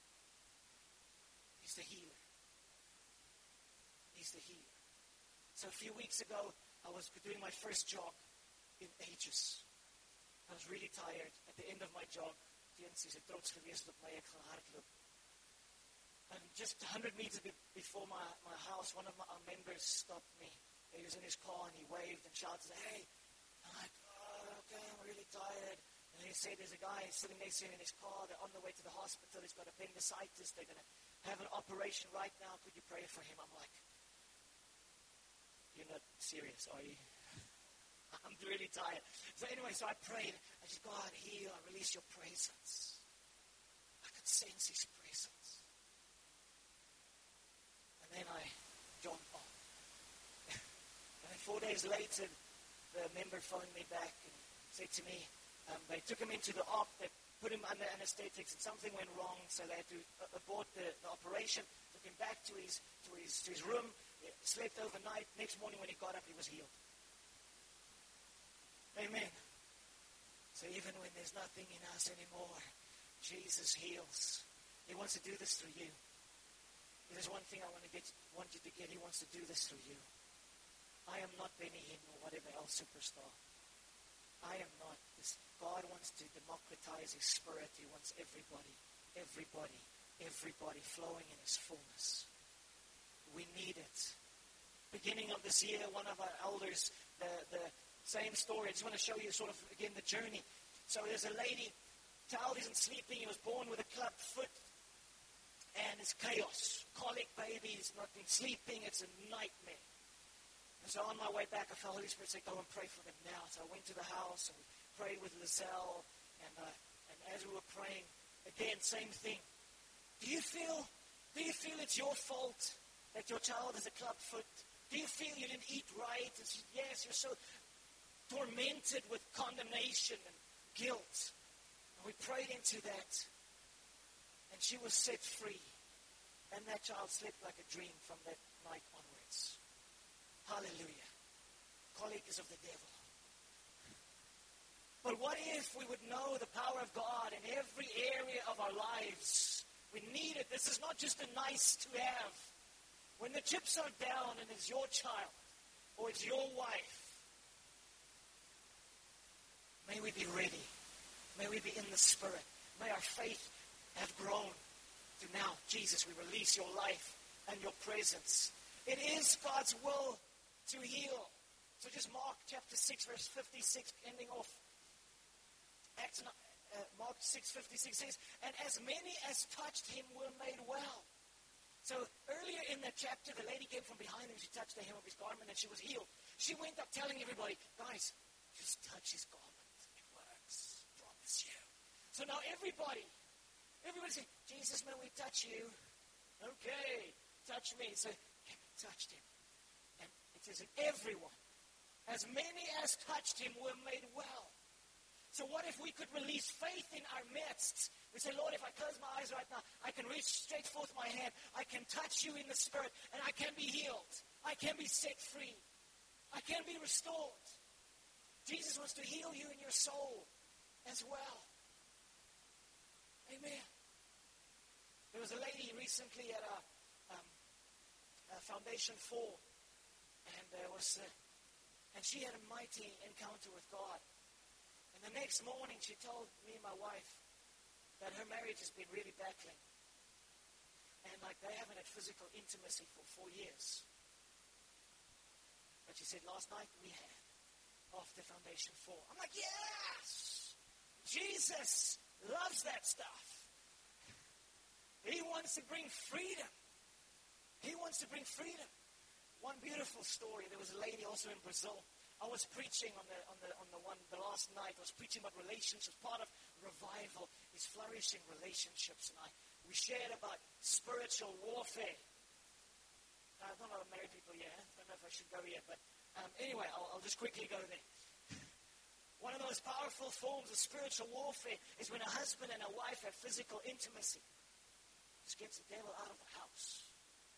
He's the healer. He's the healer. So a few weeks ago, I was doing my first jog in ages. I was really tired. At the end of my jog, Jens is trots geweest op my, ek gaan hardloop. And just 100 meters before my house, one of our members stopped me. He was in his car and he waved and shouted, hey. I'm like, oh, okay, I'm really tired. And he said, there's a guy sitting next to him in his car. They're on the way to the hospital. He's got appendicitis. They're going to have an operation right now. Could you pray for him? I'm like, you're not serious, are you? I'm really tired. So anyway, so I prayed. I said, God, heal. I release your presence. I could sense his presence. And then I jumped on. And then 4 days later, the member phoned me back and said to me, they took him into the op, they put him under anesthetics, and something went wrong, so they had to abort the operation, took him back to his room, he slept overnight. Next morning when he got up, he was healed. Amen. So even when there's nothing in us anymore, Jesus heals. He wants to do this through you. If there's one thing I want you to get, he wants to do this through you. I am not Benny Hinn or whatever else superstar. I am not. God wants to democratize his spirit. He wants everybody flowing in his fullness. We need it. Beginning of this year, one of our elders, the same story. I just want to show you sort of, again, the journey. So there's a lady, child isn't sleeping. He was born with a clubbed foot. And it's chaos. Colic baby, he's not been sleeping. It's a nightmare. And so on my way back, I felt Holy Spirit say, go and pray for them now. So I went to the house and prayed with Lizelle. And as we were praying, again, same thing. Do you feel it's your fault that your child has a clubbed foot? Do you feel you didn't eat right? Yes, you're so tormented with condemnation and guilt. And we prayed into that. And she was set free. And that child slept like a dream from that night onwards. Hallelujah. Colic is of the devil. But what if we would know the power of God in every area of our lives? We need it. This is not just a nice to have. When the chips are down and it's your child or it's your wife, may we be ready. May we be in the Spirit. May our faith have grown to now, Jesus, we release your life and your presence. It is God's will to heal. So just Mark chapter 6, verse 56, ending off. Mark 6:56 says, and as many as touched him were made well. So earlier in that chapter, the lady came from behind him. She touched the hem of his garment and she was healed. She went up telling everybody, guys, just touch his garment. It works. Promise you. So now everybody say, Jesus, may we touch you? Okay, touch me. So he touched him. And it says that everyone, as many as touched him, were made well. So what if we could release faith in our midst? We say, Lord, if I close my eyes right now, I can reach straight forth my hand. I can touch you in the Spirit, and I can be healed. I can be set free. I can be restored. Jesus wants to heal you in your soul as well. Amen. There was a lady recently at a Foundation 4, and she had a mighty encounter with God. And the next morning, she told me and my wife that her marriage has been really battling. And like they haven't had physical intimacy for 4 years. But she said, last night we had after Foundation 4. I'm like, yes! Jesus loves that stuff. He wants to bring freedom. He wants to bring freedom. One beautiful story. There was a lady also in Brazil. I was preaching on the last night. I was preaching about relationships. Part of revival is flourishing relationships. And we shared about spiritual warfare. Now, not a lot of married people here. I don't know if I should go here, but anyway, I'll just quickly go there. One of the most powerful forms of spiritual warfare is when a husband and a wife have physical intimacy. Just gets the devil out of the house.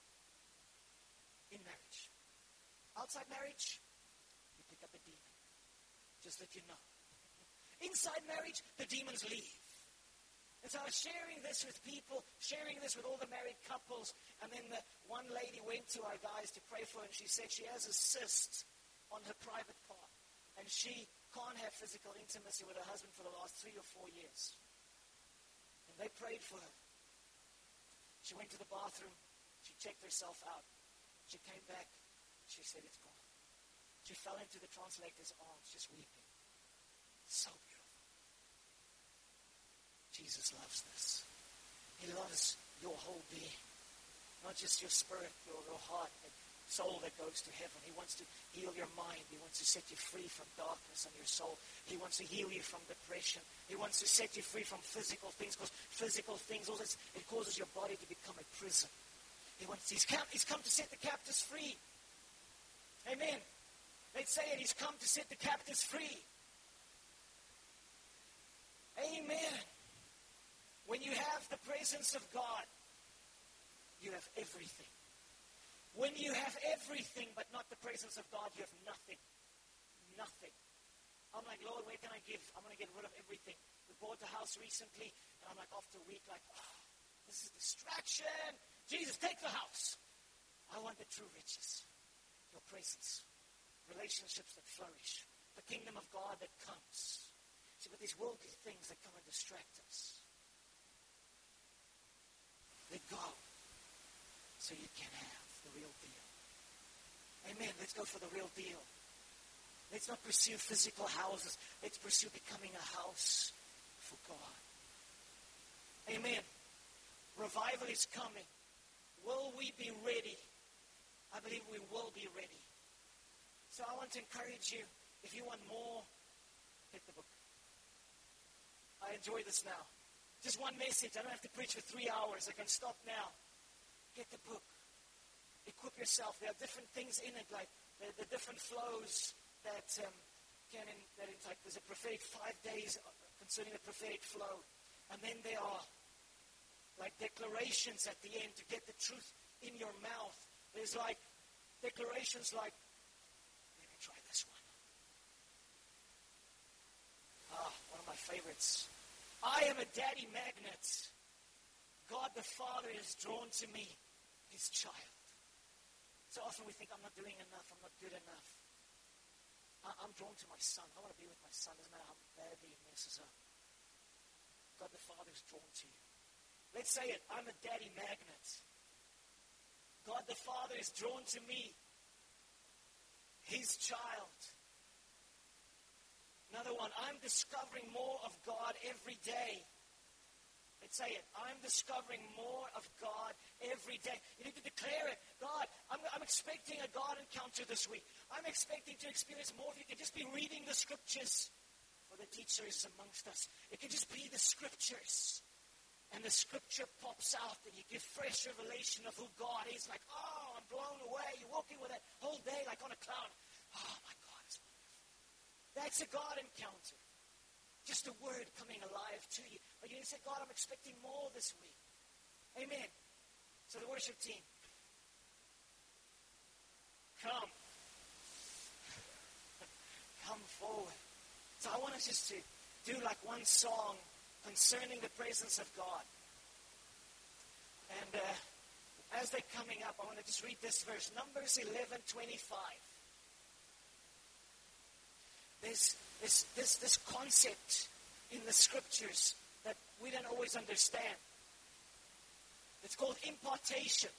In marriage. Outside marriage, you pick up a demon. Just let you know. Inside marriage, the demons leave. And so I was sharing this with people, sharing this with all the married couples, and then the one lady went to our guys to pray for her, and she said she has a cyst on her private part, and she can't have physical intimacy with her husband for the last 3 or 4 years. And they prayed for her. She went to the bathroom. She checked herself out. She came back. She said, it's gone. She fell into the translator's arms, just weeping. So beautiful. Jesus loves this. He loves your whole being. Not just your spirit, your heart, and soul that goes to heaven. He wants to heal your mind. He wants to set you free from darkness on your soul. He wants to heal you from depression. He wants to set you free from physical things, because physical things, it causes your body to become a prison. He's come to set the captives free. Amen. They'd say it, he's come to set the captives free. Amen. When you have the presence of God, you have everything. When you have everything but not the presence of God, you have nothing. Nothing. I'm like, Lord, where can I give? I'm going to get rid of everything. We bought a house recently, and I'm like, after a week, like, this is distraction. Jesus, take the house. I want the true riches. Your presence. Relationships that flourish. The kingdom of God that comes. See, but these worldly things that come and distract us. Let go. So you can have the real deal. Amen. Let's go for the real deal. Let's not pursue physical houses. Let's pursue becoming a house for God. Amen. Revival is coming. Will we be ready? I believe we will be ready. So I want to encourage you, if you want more, get the book. I enjoy this now. Just one message. I don't have to preach for 3 hours. I can stop now. Get the book. Equip yourself. There are different things in it, like the different flows that like there's a prophetic 5 days concerning the prophetic flow. And then there are like declarations at the end to get the truth in your mouth. There's like declarations like, let me try this one. One of my favorites. I am a daddy magnet. God the Father is drawn to me, his child. So often we think, I'm not doing enough, I'm not good enough. I'm drawn to my son. I want to be with my son, doesn't matter how badly he messes up. God the Father is drawn to you. Let's say it, I'm a daddy magnet. God the Father is drawn to me, his child. Another one, I'm discovering more of God every day. Let's say it. I'm discovering more of God every day. You need to declare it. God, I'm expecting a God encounter this week. I'm expecting to experience more. If you can just be reading the scriptures for the teachers amongst us. It can just be the scriptures. And the scripture pops out and you give fresh revelation of who God is. Like, oh, I'm blown away. You're walking with that whole day like on a cloud. Oh, my God, it's wonderful. That's a God encounter. Just a word coming alive to you. But you need to say, God, I'm expecting more this week. Amen. So the worship team, come. Come forward. So I want us just to do like one song concerning the presence of God. And as they're coming up, I want to just read this verse. Numbers 11:25. There's this concept in the scriptures that we don't always understand. It's called impartation.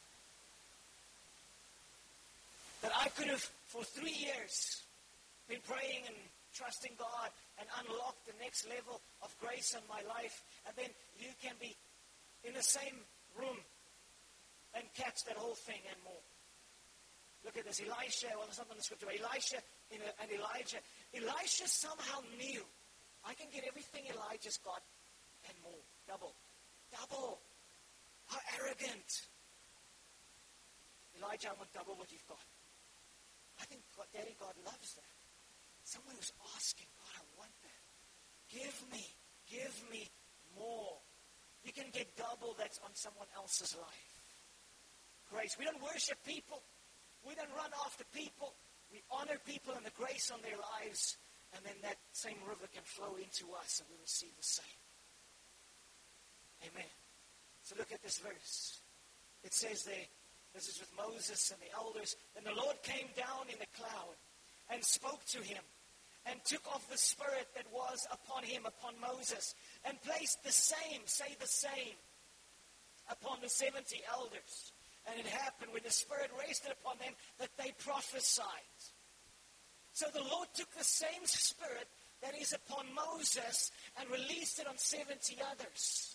That I could have, for 3 years, been praying and trusting God and unlock the next level of grace in my life. And then you can be in the same room and catch that whole thing and more. Look at this. Elisha, well, there's not in the scripture, but Elisha and Elijah. Elisha somehow knew, I can get everything Elijah's got and more. Double. Double. How arrogant. Elijah, I want double what you've got. I think Daddy God loves that. Someone who's asking, God, I want that. Give me more. You can get double that's on someone else's life. Grace. We don't worship people. We don't run after people. We honor people and the grace on their lives. And then that same river can flow into us and we receive the same. Amen. So look at this verse. It says there, this is with Moses and the elders. And the Lord came down in the cloud and spoke to him and took off the spirit that was upon him, upon Moses, and placed the same, say the same, upon the 70 elders. And it happened when the Spirit rested upon them that they prophesied. So the Lord took the same Spirit that is upon Moses and released it on 70 others.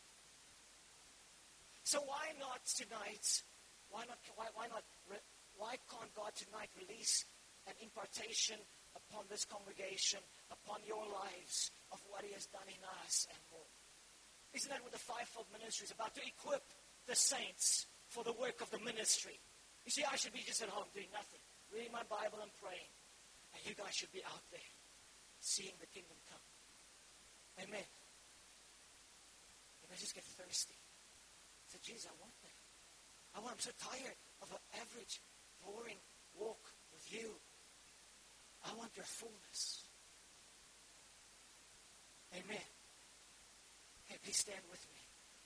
So why not tonight? Why can't God tonight release an impartation upon this congregation, upon your lives, of what He has done in us and more? Isn't that what the fivefold ministry is about? To equip the saints for the work of the ministry. You see, I should be just at home doing nothing, reading my Bible and praying. And you guys should be out there, seeing the kingdom come. Amen. And I just get thirsty. I said, Jesus, I want that. I'm so tired of an average, boring walk with you. I want your fullness. Amen. Okay, please stand with me.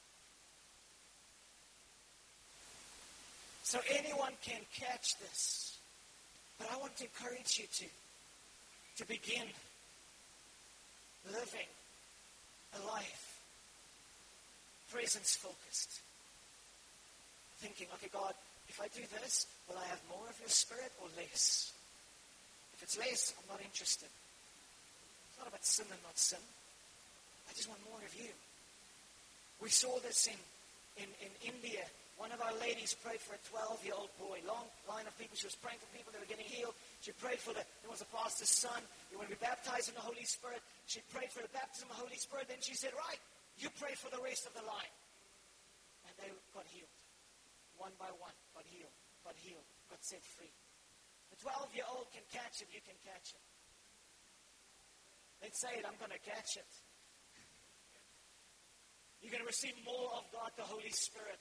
So anyone can catch this. But I want to encourage you to begin living a life presence-focused. Thinking, okay, God, if I do this, will I have more of your Spirit or less? If it's less, I'm not interested. It's not about sin and not sin. I just want more of you. We saw this in India. One of our ladies prayed for a 12-year-old boy. Long line of people. She was praying for people that were getting healed. She prayed for there was a pastor's son. He wanted to be baptized in the Holy Spirit. She prayed for the baptism of the Holy Spirit. Then she said, right, you pray for the rest of the line. And they got healed. One by one, got healed, got set free. The 12-year-old can catch it, you can catch it. Let's say it, I'm going to catch it. You're going to receive more of God the Holy Spirit.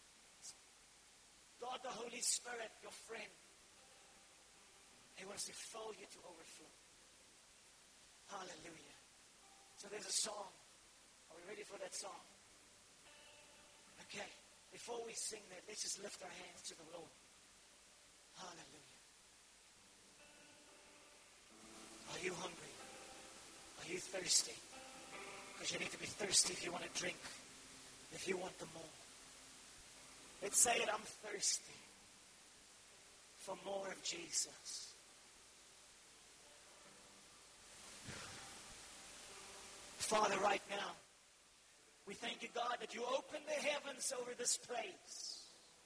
God the Holy Spirit, your friend. He wants to fill you to overflow. Hallelujah. So there's a song. Are we ready for that song? Okay. Before we sing that, let's just lift our hands to the Lord. Hallelujah. Are you hungry? Are you thirsty? Because you need to be thirsty if you want to drink. If you want the more. Let's say it, I'm thirsty for more of Jesus. Father, right now, we thank you, God, that you open the heavens over this place.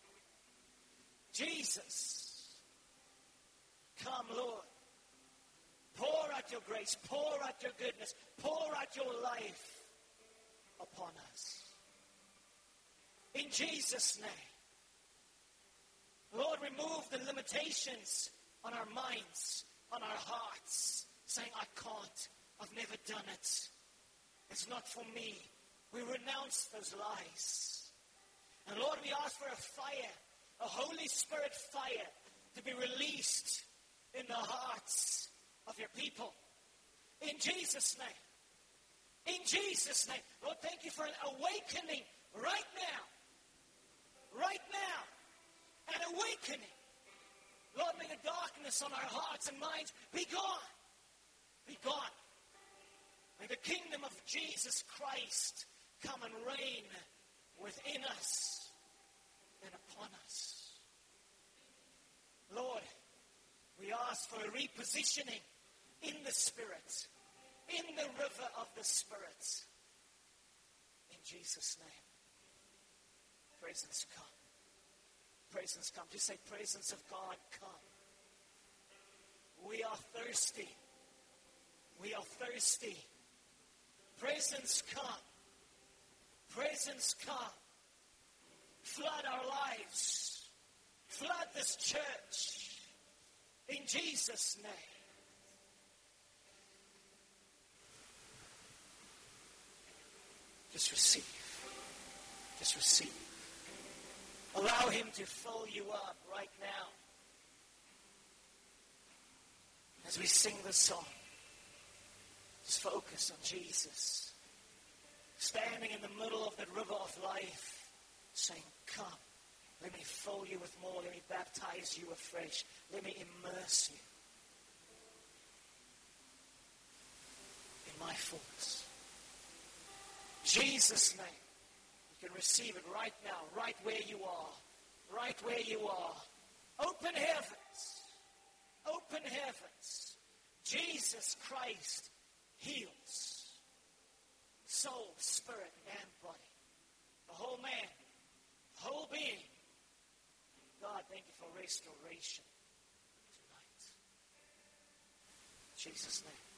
Jesus, come, Lord. Pour out your grace, pour out your goodness, pour out your life upon us. In Jesus' name. Lord, remove the limitations on our minds, on our hearts, saying, I can't, I've never done it. It's not for me. We renounce those lies. And Lord, we ask for a fire, a Holy Spirit fire, to be released in the hearts of your people. In Jesus' name. In Jesus' name. Lord, thank you for an awakening right now. Right now. An awakening. Lord, may the darkness on our hearts and minds be gone. Be gone. May the kingdom of Jesus Christ come and reign within us and upon us. Lord, we ask for a repositioning in the Spirit, in the river of the Spirit. In Jesus' name. Presence come. Presence come. Just say, presence of God come. We are thirsty. We are thirsty. Presence come. Presence come. Flood our lives. Flood this church. In Jesus' name. Just receive. Just receive. Allow Him to fill you up right now. As we sing this song, just focus on Jesus. Standing in the middle of the river of life, saying, come, let me fill you with more. Let me baptize you afresh. Let me immerse you in my fullness. Jesus' name. You can receive it right now, right where you are. Right where you are. Open heavens. Open heavens. Jesus Christ heals. Soul, spirit, and body. The whole man. The whole being. God, thank you for restoration tonight. In Jesus' name.